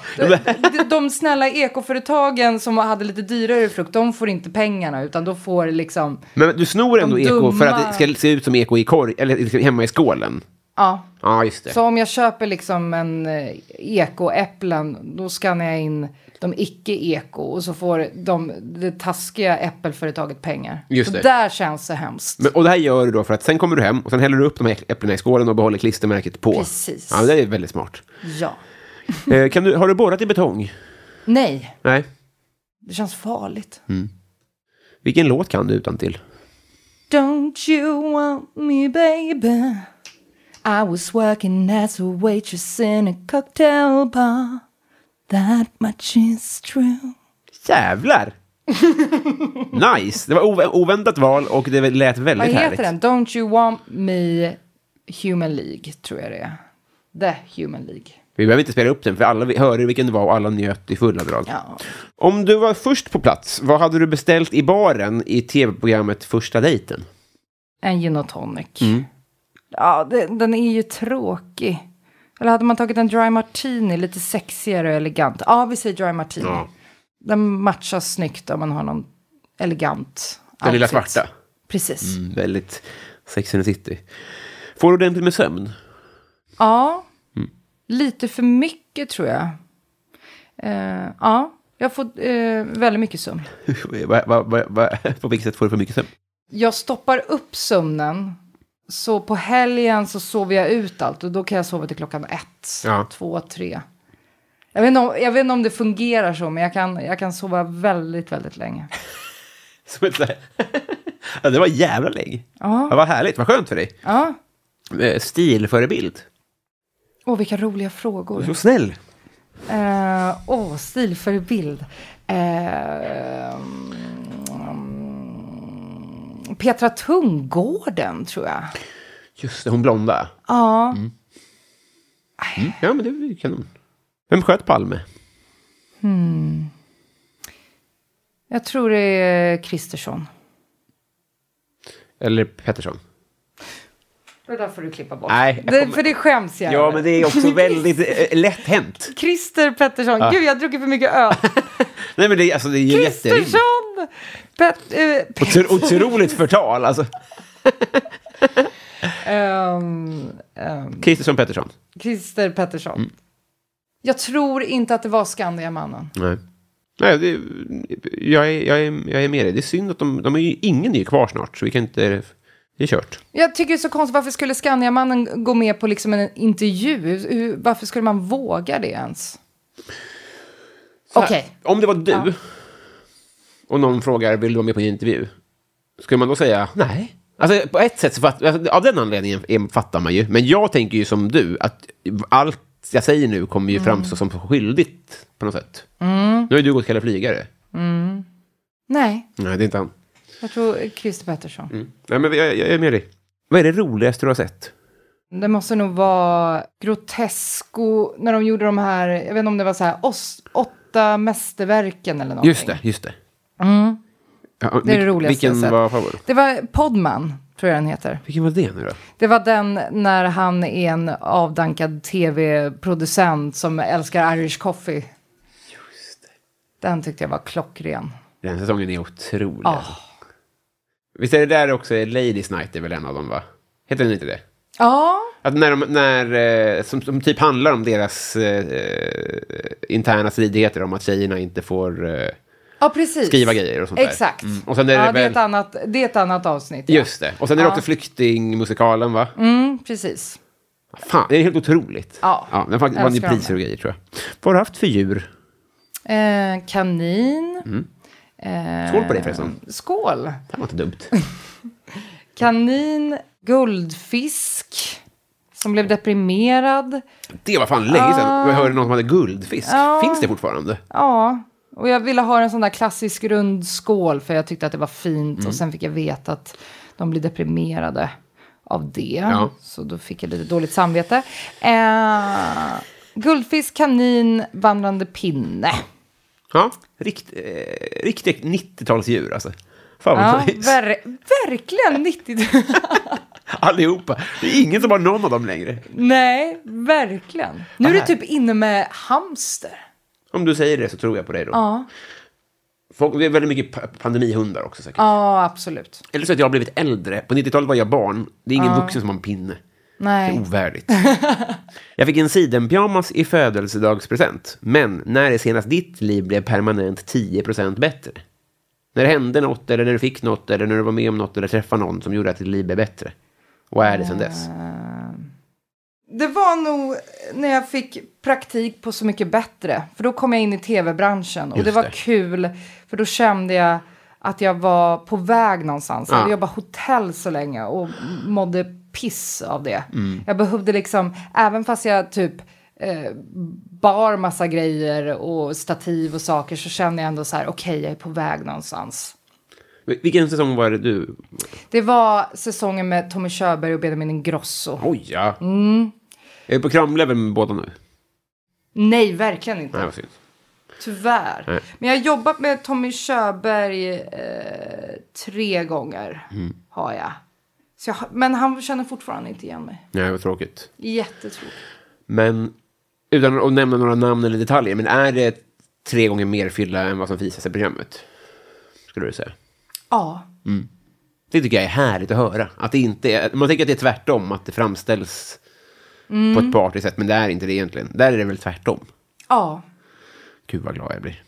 De snälla ekoföretagen som hade lite dyrare frukt, de får inte pengarna, utan då får liksom... Men du snor ändå eko för att det ska se ut som eko i korg, eller hemma i skålen. Ja, just det. Så om jag köper liksom en ekoäpplen, då skannar jag in de icke-eko och så får det taskiga äppelföretaget pengar. Just det. Så där känns det hemskt. Och det här gör du då för att sen kommer du hem och sen häller du upp de här äpplena i skålen och behåller klistermärket på. Precis. Ja, det är väldigt smart. Ja. Har du borrat i betong? Nej. Nej. Det känns farligt. Vilken låt kan du utan till? Don't you want me baby? I was working as a waitress in a cocktail bar. That much is true. Jävlar! Nice! Det var oväntat val och det lät väldigt härligt. Vad heter den? Don't you want me Human League, tror jag det är. The Human League. Vi behöver inte spela upp den, för alla hörde vilken det var och alla njöt i fulla drag. Ja. Om du var först på plats, vad hade du beställt i baren i tv-programmet Första dejten? En gin och tonic. Ja, den är ju tråkig. Eller hade man tagit en dry martini, lite sexigare och elegant? Ja, vi säger dry martini. Ja. Den matchar snyggt om man har någon elegant outfit. Den lilla svarta. Precis. Väldigt Sex and the City. Får du ordentligt med sömn? Ja, lite för mycket tror jag. Ja, jag får väldigt mycket sömn. På vilket sätt får du för mycket sömn? Jag stoppar upp sömnen. Så på helgen så sover jag ut allt. Och då kan jag sova till klockan 1, 2, 3. Jag vet inte om det fungerar så. Men jag kan sova väldigt, väldigt länge. Ja, det var jävla länge. Ja. Det var härligt, vad skönt för dig. Ja. Stilförebild. Vilka roliga frågor. Så snäll. Stilförebild. Petra Tunggården, tror jag. Just det, hon blonda. Ja. Ja, men det är kanon. Vem sköt Palme? Jag tror det är Kristersson. Eller Pettersson? Det där får du klippa bort. Nej, för det skäms jag. Ja, men det är också väldigt lätt hänt. Christer Pettersson. Gud, jag har druckit för mycket öl. Nej, men det är ju jätterimligt. Otroligt förtal, alltså. Kristersson Pettersson. Christer Pettersson. Jag tror inte att det var Skandiamannen. Nej, jag är med dig. Det är synd att de är ju ingen är kvar snart, så vi kan inte... Det är kört. Jag tycker det är så konstigt, varför skulle Skandiamannen gå med på liksom en intervju? Varför skulle man våga det ens? Okej. Om det var du och någon frågar, vill du vara med på en intervju? Skulle man då säga nej? Alltså på ett sätt, av den anledningen fattar man ju. Men jag tänker ju som du, att allt jag säger nu kommer ju framstå som skyldigt på något sätt. Nu har ju du gått kalla flygare. Nej, det är inte han. Jag tror Christer Pettersson. Nej, men jag är med dig. Vad är det roligaste du har sett? Det måste nog vara Grotesco, när de gjorde de här, jag vet inte om det var så här 8 mästerverken eller någonting. Just det. Ja, det är det roligaste. Vilken var favorit? Det var Podman, tror jag den heter. Vilken var det nu då? Det var den när han är en avdankad tv-producent som älskar Irish coffee. Just det. Den tyckte jag var klockren. Den säsongen är otrolig. Visst är det där också Ladies Night är väl en av dem, va? Heter den inte det? Ja. Att som typ handlar om deras interna stridigheter om att tjejerna inte får skriva grejer och sånt där. Exakt. Och sen är det är ett annat avsnitt. Just det. Och sen är det också flyktingmusikalen, va? Precis. Fan, det är helt otroligt. Ja, den vann ju priser och grejer, tror jag. Vad har du haft för djur? Kanin. Skål på det förresten. Skål. Det var inte dumt. Kanin, guldfisk som blev deprimerad. Det var fan länge sedan jag hörde någon som hade guldfisk. Finns det fortfarande? Ja, och jag ville ha en sån där klassisk rund skål för jag tyckte att det var fint. Och sen fick jag veta att de blir deprimerade av det. Så då fick jag lite dåligt samvete. Guldfisk, kanin, vandrande pinne. Ja, riktigt 90-talsdjur alltså. Fan vad verkligen 90. Allihopa. Det är ingen som har någon av dem längre. Nej, verkligen. Nu är det typ inne med hamster. Om du säger det så tror jag på dig då. Ja. Det är väldigt mycket pandemihundar också säkert. Ja, absolut. Eller så att jag har blivit äldre. På 90-talet var jag barn. Det är ingen vuxen som har en pinne. Nej. Det är ovärdigt. Jag fick en sidenpyjamas i födelsedagspresent. Men när det senast ditt liv blev permanent 10% bättre? När det hände något, eller när du fick något, eller när du var med om något, eller träffade någon som gjorde att ditt liv blev bättre? Vad är det sedan dess? Det var nog när jag fick praktik på Så mycket bättre. För då kom jag in i tv-branschen. Och det var kul. För då kände jag att jag var på väg någonstans. Jag hade jobbat hotell så länge och mådde piss av det. Jag behövde liksom, även fast jag typ bar massa grejer och stativ och saker, så kände jag ändå så här, okej, jag är på väg någonstans. Vilken säsong var det du? Det var säsongen med Tommy Körberg och Benjamin Ingrosso. Oj, ja. Är du på kramlevel med båda nu? Nej, verkligen inte. Nej, vad synd. Tyvärr. Nej. Men jag har jobbat med Tommy Körberg 3 gånger. Har jag. Men han känner fortfarande inte igen mig. Nej, vad tråkigt. Jättetråkigt. Men utan att nämna några namn eller detaljer, men är det 3 gånger mer fylla än vad som visas i programmet? Skulle du säga? Ja. Det tycker jag är härligt att höra. Att det inte är, man tänker att det är tvärtom, att det framställs på ett party sätt, men det är inte det egentligen. Där är det väl tvärtom. Ja. Gud vad glad jag blir.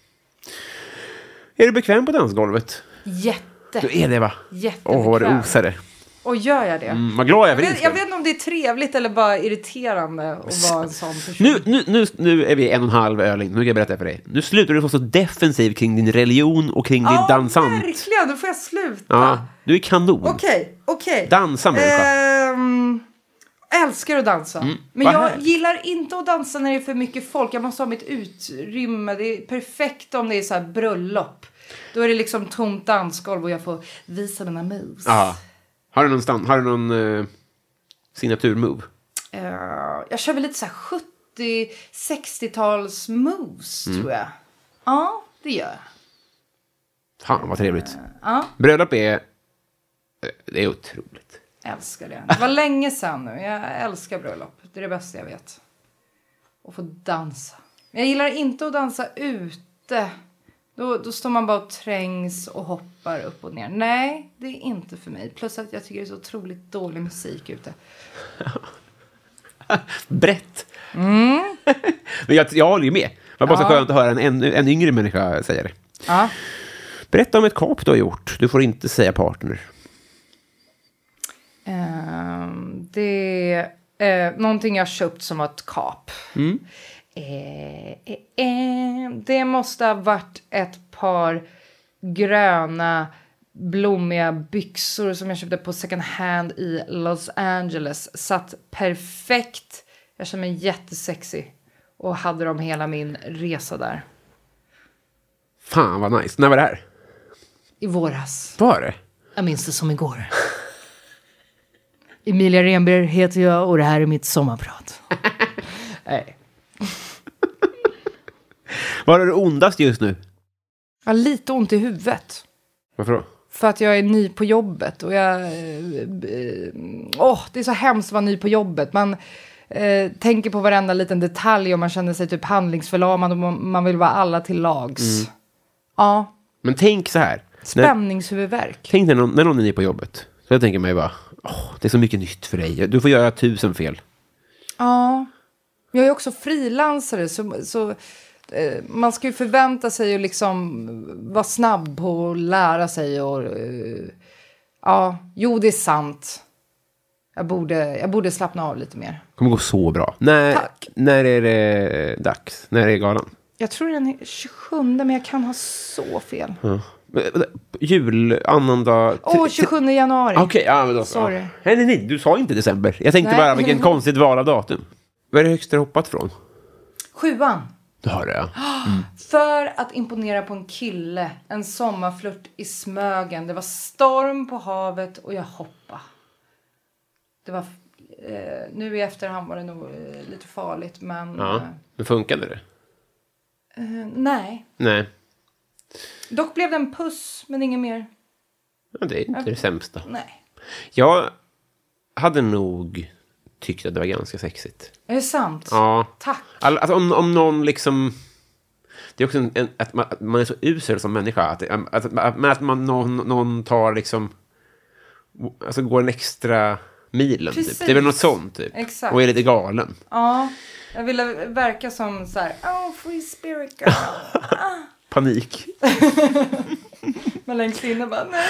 Är du bekväm på dansgolvet? Jätte. Du är det, va? Jättebekväm. Vad det osade. Och gör jag det? Vad glad jag blir. Jag vet inte om det är trevligt eller bara irriterande att vara en sån person. Nu är vi 1,5 öl in. Nu kan jag berätta för dig. Nu slutar du vara så defensiv kring din religion och kring din dansant. Verkligen, då får jag sluta. Ja, du är kanon. Okej. Dansa människa. Älskar att dansa. Men jag gillar inte att dansa när det är för mycket folk. Jag måste ha mitt utrymme. Det är perfekt om det är så här bröllop. Då är det liksom tomt dansgolv och jag får visa mina moves. Ja. Har du någon signaturmove? Jag kör väl lite så här 70-60-tals moves, tror jag. Ja, det gör jag. Fan, vad trevligt. Bröllop är otroligt. Älskar det. Det var länge sedan nu. Jag älskar bröllop. Det är det bästa jag vet. Och få dansa. Jag gillar inte att dansa ute. Då står man bara och trängs och hoppar upp och ner. Nej, det är inte för mig. Plus att jag tycker det är så otroligt dålig musik ute. Brett. Men jag håller ju med. Det var bara så skönt att höra en yngre människa säga det. Ja. Berätta om ett kap du har gjort. Du får inte säga partner. Det är någonting jag köpt som ett kap. Det måste ha varit ett par gröna blommiga byxor som jag köpte på second hand i Los Angeles. Satt perfekt. Jag kände mig jättesexy. Och hade dem hela min resa där. Fan vad nice. När var det här? I våras. Var det? Jag minns det som igår. Emilia Renberg heter jag och det här är mitt sommarprat. Nej. Var är det ondast just nu? Jag har lite ont i huvudet. Varför då? För att jag är ny på jobbet. Och det är så hemskt att vara ny på jobbet. Man tänker på varenda liten detalj och man känner sig typ handlingsförlamad och man vill vara alla till lags. Ja. Men tänk så här. Spänningshuvudvärk. Tänk när någon är ny på jobbet. Så jag tänker mig bara, det är så mycket nytt för dig. Du får göra 1000 fel. Ja. Jag är också frilansare så man ska ju förvänta sig att liksom vara snabb på att lära sig och det är sant. Jag borde slappna av lite mer. Det kommer gå så bra. När är det dags? När är galan? Jag tror den är 27, men jag kan ha så fel. Ja. Annandag... 27 januari. Okej, ja men då. Sorry. Ja. Nej, du sa inte december. Jag tänkte bara vilken konstigt val av datum. Vad är det högsta du hoppat från? 7:an. Du har det, ja. För att imponera på en kille. En sommarflört i Smögen. Det var storm på havet och jag hoppade. Det var... nu i efterhand var det nog lite farligt, men... Ja, men funkade det? Nej. Dock blev det en puss, men inget mer. Ja, det är inte det sämsta. Nej. Jag hade nog tyckt att det var ganska sexigt. Är det sant? Ja. Tack. Alltså om någon liksom... Det är också att man är så usel som människa. Att någon tar liksom... Alltså går en extra milen. Typ. Det är väl något sånt typ. Exakt. Och är lite galen. Ja. Jag ville verka som så här... free spirit girl. Panik. Men längst inne bara... Nej.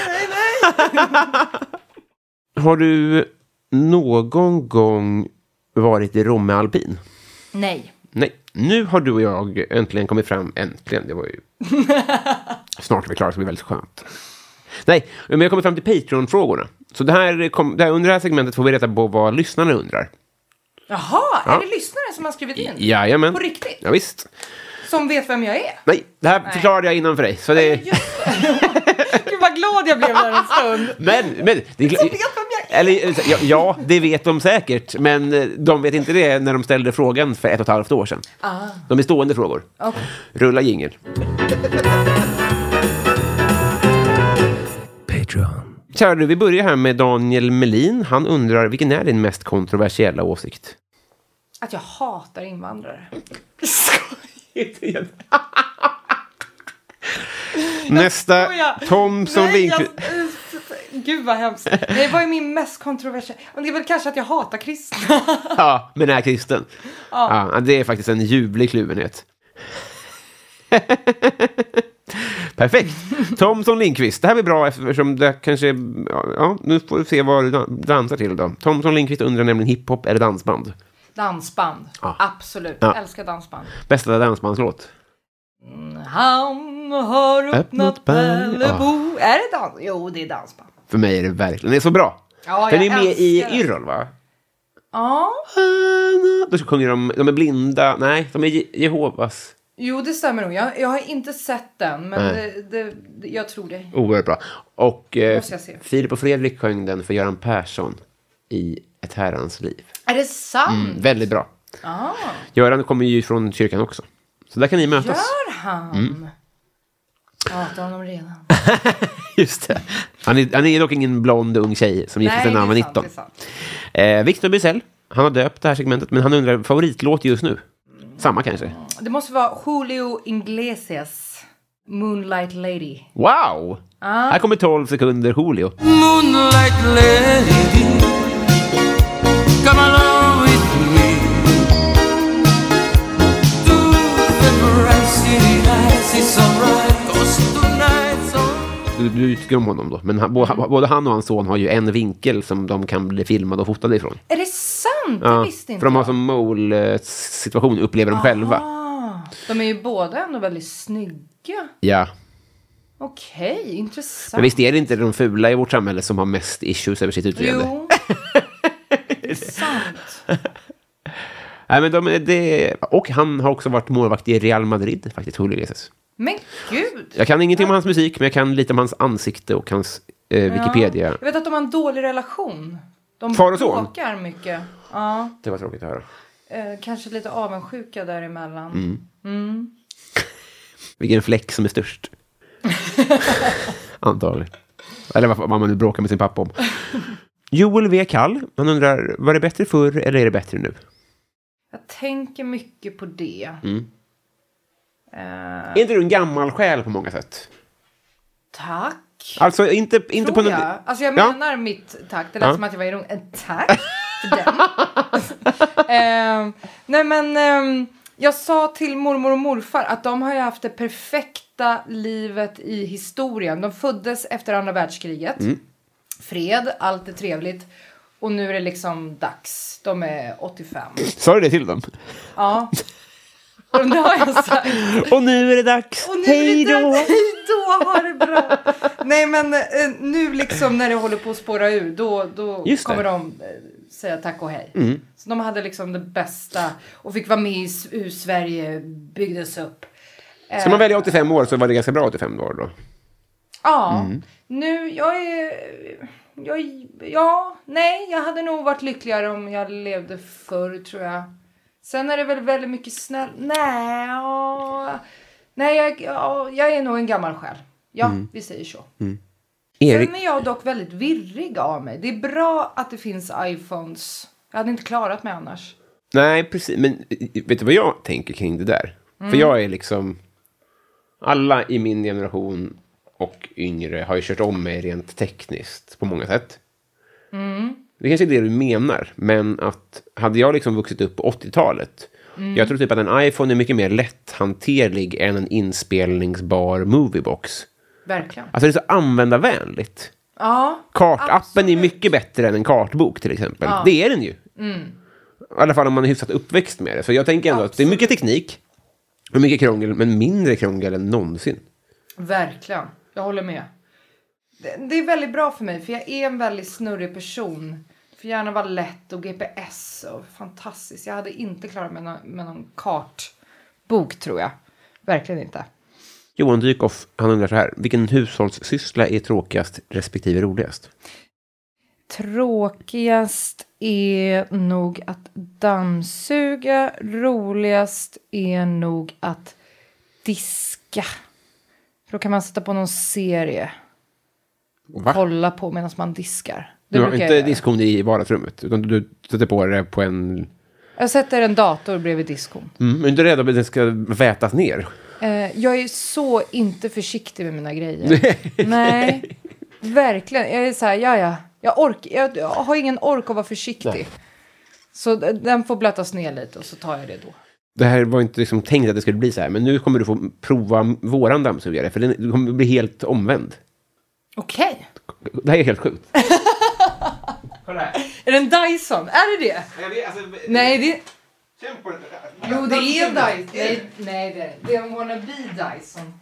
Har du någon gång varit i Romme Alpin? Nej. Nu har du och jag äntligen kommit fram. Äntligen, det var ju... Snart är vi klara, så det blir väldigt skönt. Nej, men jag kommer fram till Patreon-frågorna. Så under det här segmentet får vi reda på vad lyssnarna undrar. Jaha, är det lyssnare som har skrivit in? Jajamän. På riktigt? Ja, visst. Som vet vem jag är? Nej, det här förklarade jag innan för dig. Så det... Gud vad glad jag blev där en stund. Men det är som vet vem jag är. Eller, ja, det vet de säkert. Men de vet inte det när de ställde frågan för 1,5 år sedan. De är stående frågor. Okay. Rulla jingle. Patreon. Kära du, vi börjar här med Daniel Melin. Han undrar, vilken är din mest kontroversiella åsikt? Att jag hatar invandrare. Nästa, Tom som Lindqvist. Gud vad hemskt. Det var ju min mest kontroversiella. Det är väl kanske att jag hatar kristna. Ja, men är kristen. Ja, det är faktiskt en ljuvlig kluvenhet. Perfekt. Tom som Lindqvist. Det här blir bra eftersom det kanske... Ja, nu får vi se vad du dansar till då. Tom som Lindqvist undrar nämligen hiphop eller dansband. Dansband. Ja. Absolut. Ja. Älskar dansband. Bästa dansbandslåt? Han har öppnat Bellebo. Är det dans? Jo, det är dansband. För mig är det verkligen... Det är så bra. Ja, den är med i Yrrol, va? Ja. Då sjunger de är blinda. Nej, de är Jehovas. Jo, det stämmer nog. Jag har inte sett den, men jag tror det. Oerhört bra. Och måste jag se. Filip och Fredrik sjöng den för Göran Persson i Ett herrans liv. Är det sant? Väldigt bra. Göran kommer ju från kyrkan också. Så där kan ni mötas. Gör han? Jag hatar honom redan. Just det. Han är dock ingen blond ung tjej som gifte sig när han var 19. Victor Bysell, han har döpt det här segmentet, men han undrar favoritlåt just nu. Samma kanske. Det måste vara Julio Iglesias Moonlight Lady. Wow! Här kommer 12 sekunder Julio. Moonlight lady, come along with me to the bright city lights, it's alright, 'cause tonight's all... Du tycker om honom då, men både han och hans son har ju en vinkel som de kan bli filmade och fotade ifrån. Är det sant? Jag visste inte. För de har som mål-situation, upplever de själva. De är ju båda ändå väldigt snygga. Ja. Okej, intressant. Men visst är det inte de fula i vårt samhälle som har mest issues över sitt utseende? Jo, det är sant. Nej, men och han har också varit målvakt i Real Madrid, faktiskt, Julio Iglesias. Men gud! Jag kan ingenting om hans musik, men jag kan lite om hans ansikte och hans Wikipedia. Jag vet att de har en dålig relation. De Far och son? bråkar mycket. Ja. Det var tråkigt att höra. Kanske lite avundsjuka däremellan. Vilken fläck som är störst. Antagligen. Eller vad man nu bråkar med sin pappa om. Joel V. Kall, han undrar, var det bättre förr eller är det bättre nu? Jag tänker mycket på det. Är inte du en gammal själ på många sätt? Tack. Alltså inte på något... Alltså jag menar mitt tack. Det lät som att jag var i en tack för den. Nej men jag sa till mormor och morfar att de har ju haft det perfekta livet i historien. De föddes efter andra världskriget. Fred, allt är trevligt. Och nu är det liksom dags. De är 85. Sa du det till dem? Ja. Och nu har jag sagt. Och nu är det dags. Hej då. Hej då, ha det bra. Nej men nu liksom när det håller på att spåra ur. Då kommer de säga tack och hej. Så de hade liksom det bästa. Och fick vara med i hur Sverige byggdes upp. Ska man välja 85 år så var det ganska bra 85 år då? Ja. Nu, jag hade nog varit lyckligare om jag levde förr, tror jag. Sen är det väl väldigt mycket snäll. Nej, jag är nog en gammal själ. Ja, vi säger så. Sen är jag dock väldigt virrig av mig. Det är bra att det finns iPhones. Jag hade inte klarat mig annars. Nej, precis. Men vet du vad jag tänker kring det där? För jag är liksom... Alla i min generation och yngre har ju kört om mig rent tekniskt på många sätt. Det kanske är det du menar. Men att hade jag liksom vuxit upp på 80-talet. Jag tror typ att en iPhone är mycket mer lätthanterlig än en inspelningsbar moviebox. Verkligen. Alltså det är så användarvänligt. Ja. Kartappen är mycket bättre än en kartbok till exempel. Ja. Det är den ju. I alla fall om man är hyfsat uppväxt med det. Så jag tänker ändå att det är mycket teknik. Och mycket krångel, men mindre krångel än någonsin. Verkligen. Jag håller med. Det är väldigt bra för mig. För jag är en väldigt snurrig person. För gärna vara lätt och GPS. Och fantastiskt. Jag hade inte klarat mig med någon kartbok, tror jag. Verkligen inte. Johan Dykhoff, han undrar så här. Vilken hushållssyssla är tråkigast respektive roligast? Tråkigast är nog att dammsuga. Roligast är nog att diska. För då kan man sätta på någon serie. Och kolla på medan man diskar. Du har inte diskon i vardagsrummet. Utan du sätter på det på en... Jag sätter en dator bredvid diskon. Men är inte rädd att den ska vätas ner? Jag är så inte försiktig med mina grejer. Nej, verkligen. Jag är så här, jag har ingen ork att vara försiktig. Nej. Så den får blötas ner lite och så tar jag det då. Det här var inte liksom tänkt att det skulle bli så här. Men nu kommer du få prova våran dammsugare. För den kommer bli helt omvänd. Okej. Det här är helt sjukt. Kolla här. Är det en Dyson? Är det det? Nej, det... Jo, det är en Dyson. Nej, det är en wannabe Dyson.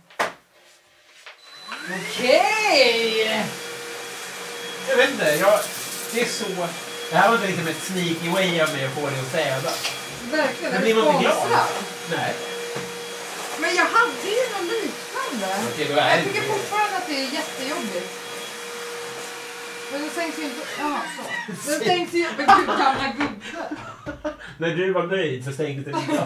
Okej! Jag vet inte, det är så... Det här var inte liksom ett sneaky way av mig att få det att städa. Verkligen, men blir man inte glad? Nej. Men jag hade ju någon liknande. Jag tycker fortfarande att det är jättejobbigt. Men det stängs ju inte... Ja, så. Det stängs ju... Men gud, gamla gubbe. När du var nöjd så stängde det inte.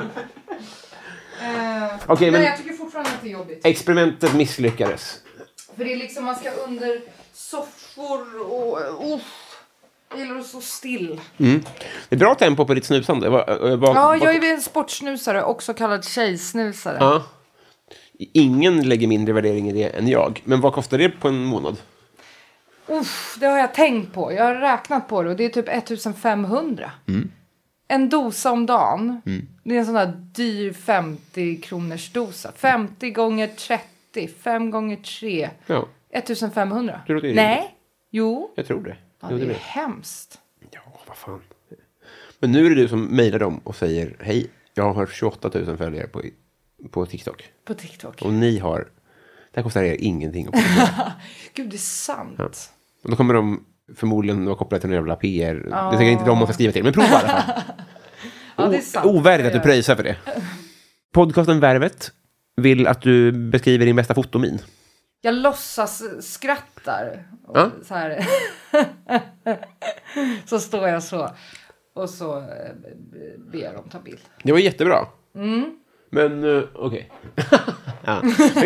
Okay, men jag tycker fortfarande att det är jobbigt. Experimentet misslyckades. För det är liksom, man ska under soffor och... Jag gillar att stå still. Det är bra tempo på ditt snusande. Jag är en sportsnusare, också kallad tjejsnusare. Ja. Ingen lägger mindre värdering i det än jag. Men vad kostar det på en månad? Det har jag tänkt på. Jag har räknat på det och det är typ 1500. En dosa om dagen. Det är en sån där dyr 50 kronors dosa. 50 gånger 30. 5 gånger 3. Ja. 1500. Nej. Jo. Jag tror det. Ja, det är hemskt. Ja, vad fan. Men nu är det du som mejlar dem och säger hej, jag har 28 000 följare på TikTok. På TikTok. Och ni har... Det här kostar er ingenting. Gud, det är sant. Ja. Och då kommer de förmodligen vara kopplade till en jävla PR. Det tänker inte de måste skriva till. Men prova i alla fall. Ja, det är sant. Ovärdigt att du pröjsar för det. Podcasten Värvet vill att du beskriver din bästa fotomin. Jag låtsas skrattar. Ja. Så här. Så står jag så. Och så ber de ta bild. Det var jättebra. Men okej. Ja.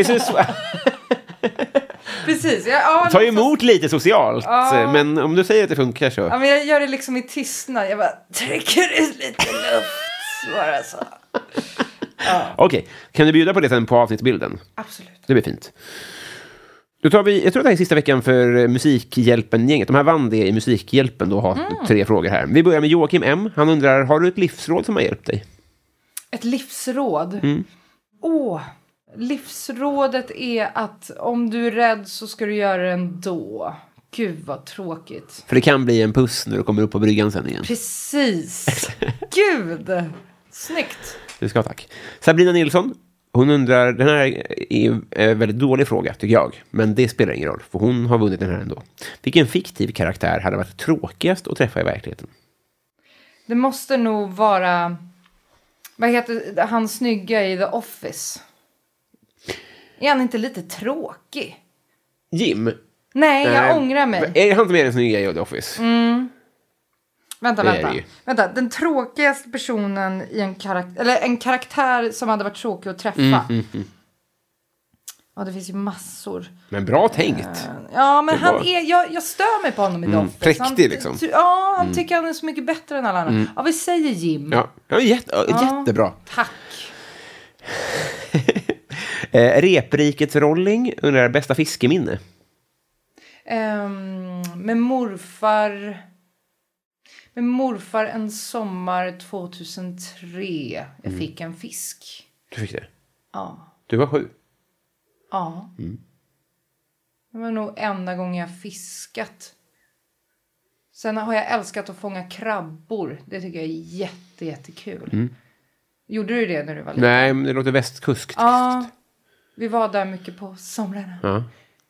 Precis. Ta emot lite socialt. Men om du säger att det funkar så. Ja, men jag gör det liksom i tystnad. Jag bara trycker ut lite luft. Bara så. Ja. Okej. Kan du bjuda på det sen på avsnittsbilden? Absolut. Det blir fint. Då tar vi, jag tror att det här är sista veckan för Musikhjälpen-gänget. De här vann det i Musikhjälpen då, har 3 frågor här. Vi börjar med Joakim M. Han undrar, har du ett livsråd som har hjälpt dig? Ett livsråd? Livsrådet är att om du är rädd så ska du göra det ändå. Gud vad tråkigt. För det kan bli en puss när du kommer upp på bryggan sen igen. Precis. Gud. Snyggt. Du ska ha tack. Sabrina Nilsson. Hon undrar, den här är en väldigt dålig fråga tycker jag. Men det spelar ingen roll, för hon har vunnit den här ändå. Vilken fiktiv karaktär hade varit tråkigast att träffa i verkligheten? Det måste nog vara... Vad heter han snygga i The Office? Är han inte lite tråkig? Jim? Nej, jag ångrar mig. Är det han som är den snygga i The Office? Vänta. Den tråkigaste personen i en karaktär... Eller en karaktär som hade varit tråkig att träffa. Ja, det finns ju massor. Men bra tänkt. Ja, men jag stör mig på honom i The Office. Präktig liksom. Han tycker han är så mycket bättre än alla andra. Ja, vi säger Jim. Ja, jättebra. Tack. Reprikets Rolling undrar bästa fiskeminne. Med morfar en sommar 2003. Jag fick en fisk. Du fick det? Ja. Du var 7? Ja. Det var nog enda gången jag fiskat. Sen har jag älskat att fånga krabbor. Det tycker jag är jättekul. Gjorde du det när du var liten? Nej, men det låter västkuskt. Ja. Vi var där mycket på somrarna. Ja.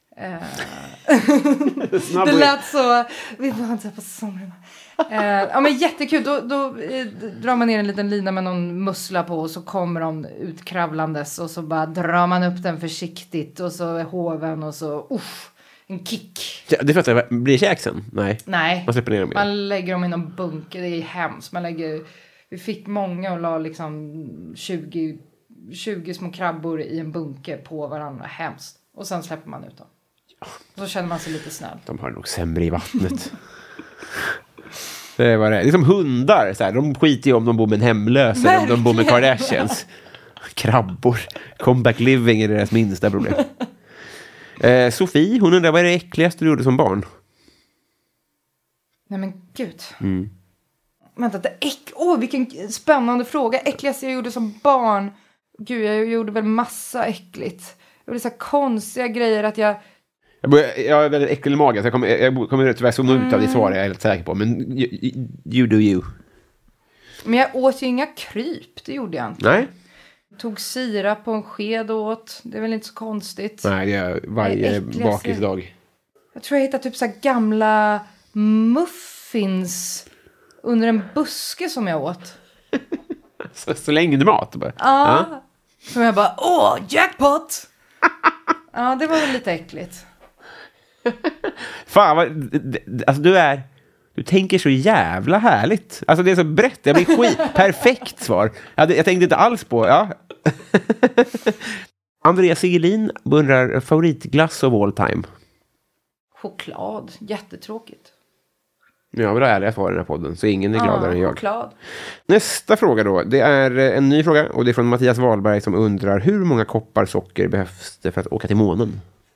Det lät så. Vi var inte på somrarna. Ja, men jättekul. Då drar man ner en liten lina med någon mussla på. Och så kommer de utkravlandes. Och så bara drar man upp den försiktigt. Och så är hoven. Och så en kick. Det fattar jag. Blir det käk sen? Nej. Man släpper ner dem igen. Man lägger dem i någon bunker. Det är hemskt. Vi fick många och la liksom 20 små krabbor i en bunker på varandra. Hemskt. Och sen släpper man ut dem. Och så känner man sig lite snäll. De har nog sämre i vattnet. Det var det. Det är som hundar. Så här. De skiter ju om de bor med en hemlös. Eller om de bor med Kardashians. Krabbor. Comeback living är deras minsta problem. Sofie, hon undrar vad är det äckligaste du gjorde som barn? Nej men gud. Vänta, vilken spännande fråga. Äckligaste jag gjorde som barn. Gud, jag gjorde väl massa äckligt. Jag gjorde så här konstiga grejer att jag är väldigt äcklig i magen. Så jag kommer tyvärr zooma ut av det svar, jag är helt säker på. Men you do you. Men jag åt ju inga kryp, det gjorde jag inte. Nej. Tog sirap på en sked och åt. Det är väl inte så konstigt. Nej, det är varje bakisdag. Jag tror jag hittade typ så här gamla muffins under en buske som jag åt. så länge mat bara. Ja. Som jag bara, jackpot! Ja, det var väl lite äckligt. Fan, alltså du tänker så jävla härligt. Alltså det är så brett, jag blir perfekt svar. Jag tänkte inte alls på, Andreas Sigelin undrar favoritglass of all time. Choklad, jättetråkigt. Jag vill ha ärliga svar i den här podden, så ingen är gladare än jag. Choklad. Nästa fråga då, det är en ny fråga och det är från Mattias Wahlberg som undrar hur många koppar socker behövs det för att åka till månen?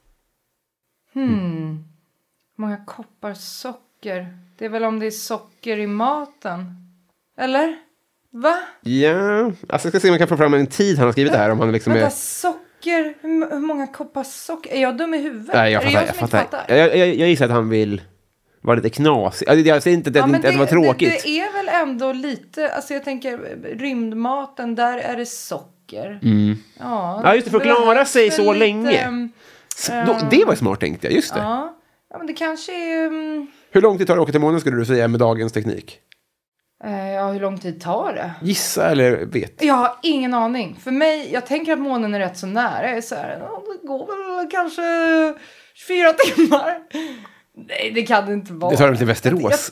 Många koppar socker. Det är väl om det är socker i maten. Eller? Va? Ja, alltså jag ska se om jag kan få fram en tid han har skrivit det här. Om han liksom Vänta, är... socker. Hur många koppar socker? Är jag dum i huvudet? Nej, jag fattar. Jag gissar att han vill vara lite knasig. Jag säger inte att det var tråkigt. Det är väl ändå lite... Alltså jag tänker, rymdmaten, där är det socker. Ja, just det, för att klara sig så lite, länge. Det var smart, tänkte jag, just det. Ja, men det kanske är... Hur lång tid tar det att åka till månen, skulle du säga, med dagens teknik? Ja, hur lång tid tar det? Gissa eller vet? Jag har ingen aning. För mig, jag tänker att månen är rätt så nära. Jag är så här, det går väl kanske 24 timmar. Nej, det kan det inte vara. Det tar dem till Västerås.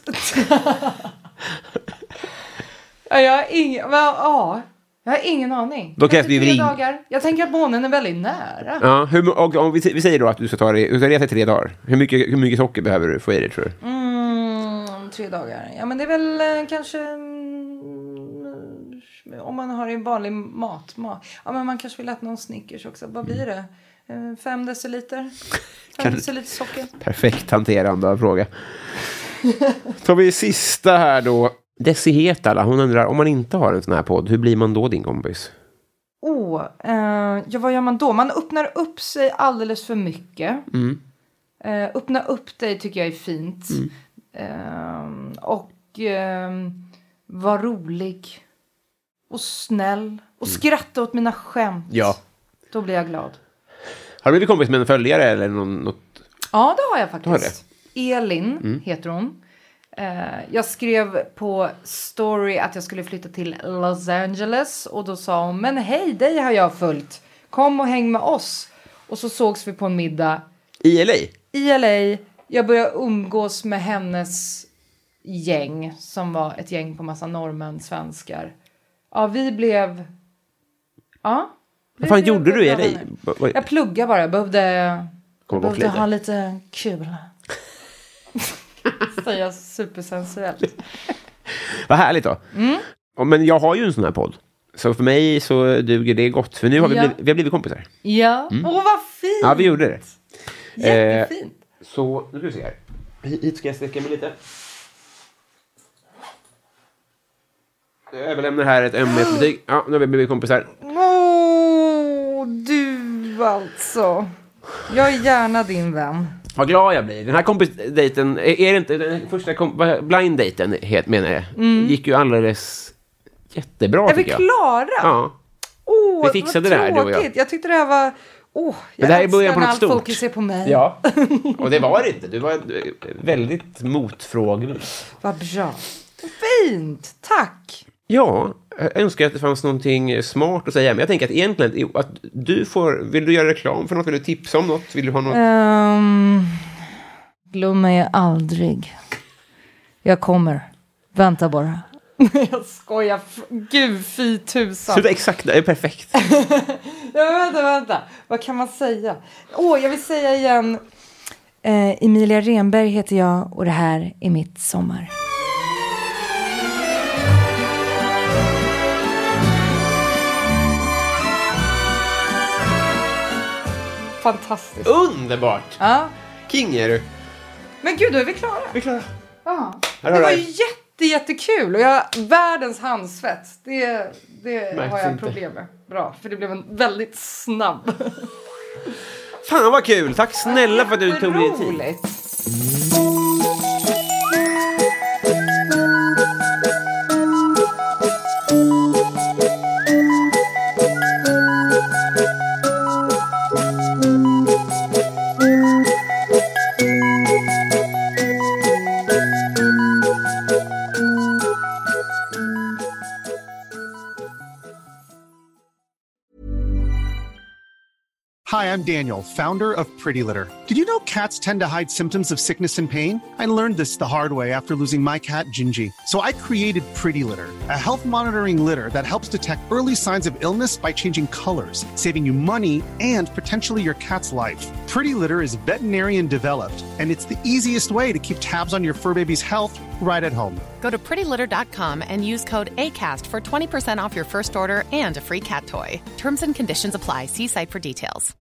Jag har ingen aning. Då krävs det ju 3 dagar. Jag tänker att månen är väldigt nära. Ja, och om vi säger då att du ska resa i 3 dagar. Hur mycket socker behöver du få i dig, tror du? 3 dagar. Ja, men det är väl kanske... om man har en vanlig mat. Ja, men man kanske vill äta någon Snickers också. Vad blir det? 5 deciliter? 5 deciliter socker. Perfekt hanterande av fråga. Tar vi sista här då. Desi Hetala, hon undrar, om man inte har en sån här podd, hur blir man då din kompis? Vad gör man då? Man öppnar upp sig alldeles för mycket. Öppna upp dig tycker jag är fint. Och var rolig. Och snäll. Och skratta åt mina skämt. Ja. Då blir jag glad. Har du blivit kompis med en följare eller något? Ja, det har jag faktiskt. Elin heter hon. Jag skrev på story att jag skulle flytta till Los Angeles. Och då sa hon, men hej, dig har jag följt. Kom och häng med oss. Och så sågs vi på en middag. I LA? I LA. Jag började umgås med hennes gäng. Som var ett gäng på massa norrmän, svenskar. Ja, vi blev... Ja. Vad fan gjorde du i LA? Jag pluggade bara. Jag behövde ha lite kul. Säga supersensuellt. Vad härligt då. Men jag har ju en sån här podd. Så för mig så duger det gott. För nu har vi har blivit kompisar. Ja. Vad fint. Ja, vi gjorde det. Jättefint. Så nu ska vi se här. Hit ska jag sträcka mig lite. Jag överlämnar här ett ömhetsbetyg. Ja, nu har vi blivit kompisar. Du alltså. Jag är gärna din vän. Vad glad jag blir. Den här kompisdejten, är det inte den första blind-dejten, menar jag, gick ju alldeles jättebra, tycker jag. Är vi klara? Ja. Vi fixade det här, du och jag. Jag tyckte det här var... Men det här är början på något stort. Folk ser på mig. Ja, och det var det inte. Du var väldigt motfråglig. Vad bra. Fint, tack. Ja, jag önskar att det fanns någonting smart att säga. Men jag tänker att egentligen att vill du göra reklam för något? Vill du tipsa om något? Vill du ha något? Glöm mig aldrig. Jag kommer. Vänta bara. Jag skojar. Gud, fy tusan. Sluta, exakt, det är perfekt. Vänta. Vad kan man säga? Jag vill säga igen. Emilia Renberg heter jag och det här är mitt sommar. Fantastiskt. Underbart. Ja. King är du. Men gud, då är vi klara. Vi är klara. Ja. Det var ju jättekul. Och jag har världens handsvett. Det har jag problem med. Bra, för det blev en väldigt snabb. Fan vad kul. Tack snälla för att du tog dig tid. Roligt. Hi, Hi, I'm Daniel, founder of Pretty Litter. Did you know cats tend to hide symptoms of sickness and pain? I learned this the hard way after losing my cat, Gingy. So I created Pretty Litter, a health monitoring litter that helps detect early signs of illness by changing colors, saving you money and potentially your cat's life. Pretty Litter is veterinarian developed, and it's the easiest way to keep tabs on your fur baby's health right at home. Go to prettylitter.com and use code ACAST for 20% off your first order and a free cat toy. Terms and conditions apply. See site for details.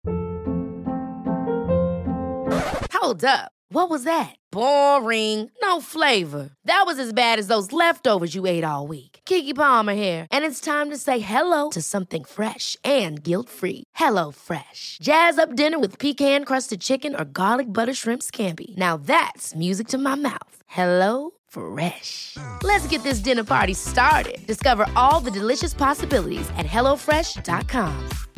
Hold up. What was that? Boring. No flavor. That was as bad as those leftovers you ate all week. Keke Palmer here, and it's time to say hello to something fresh and guilt-free. Hello Fresh. Jazz up dinner with pecan-crusted chicken or garlic butter shrimp scampi. Now that's music to my mouth. Hello Fresh. Let's get this dinner party started. Discover all the delicious possibilities at HelloFresh.com.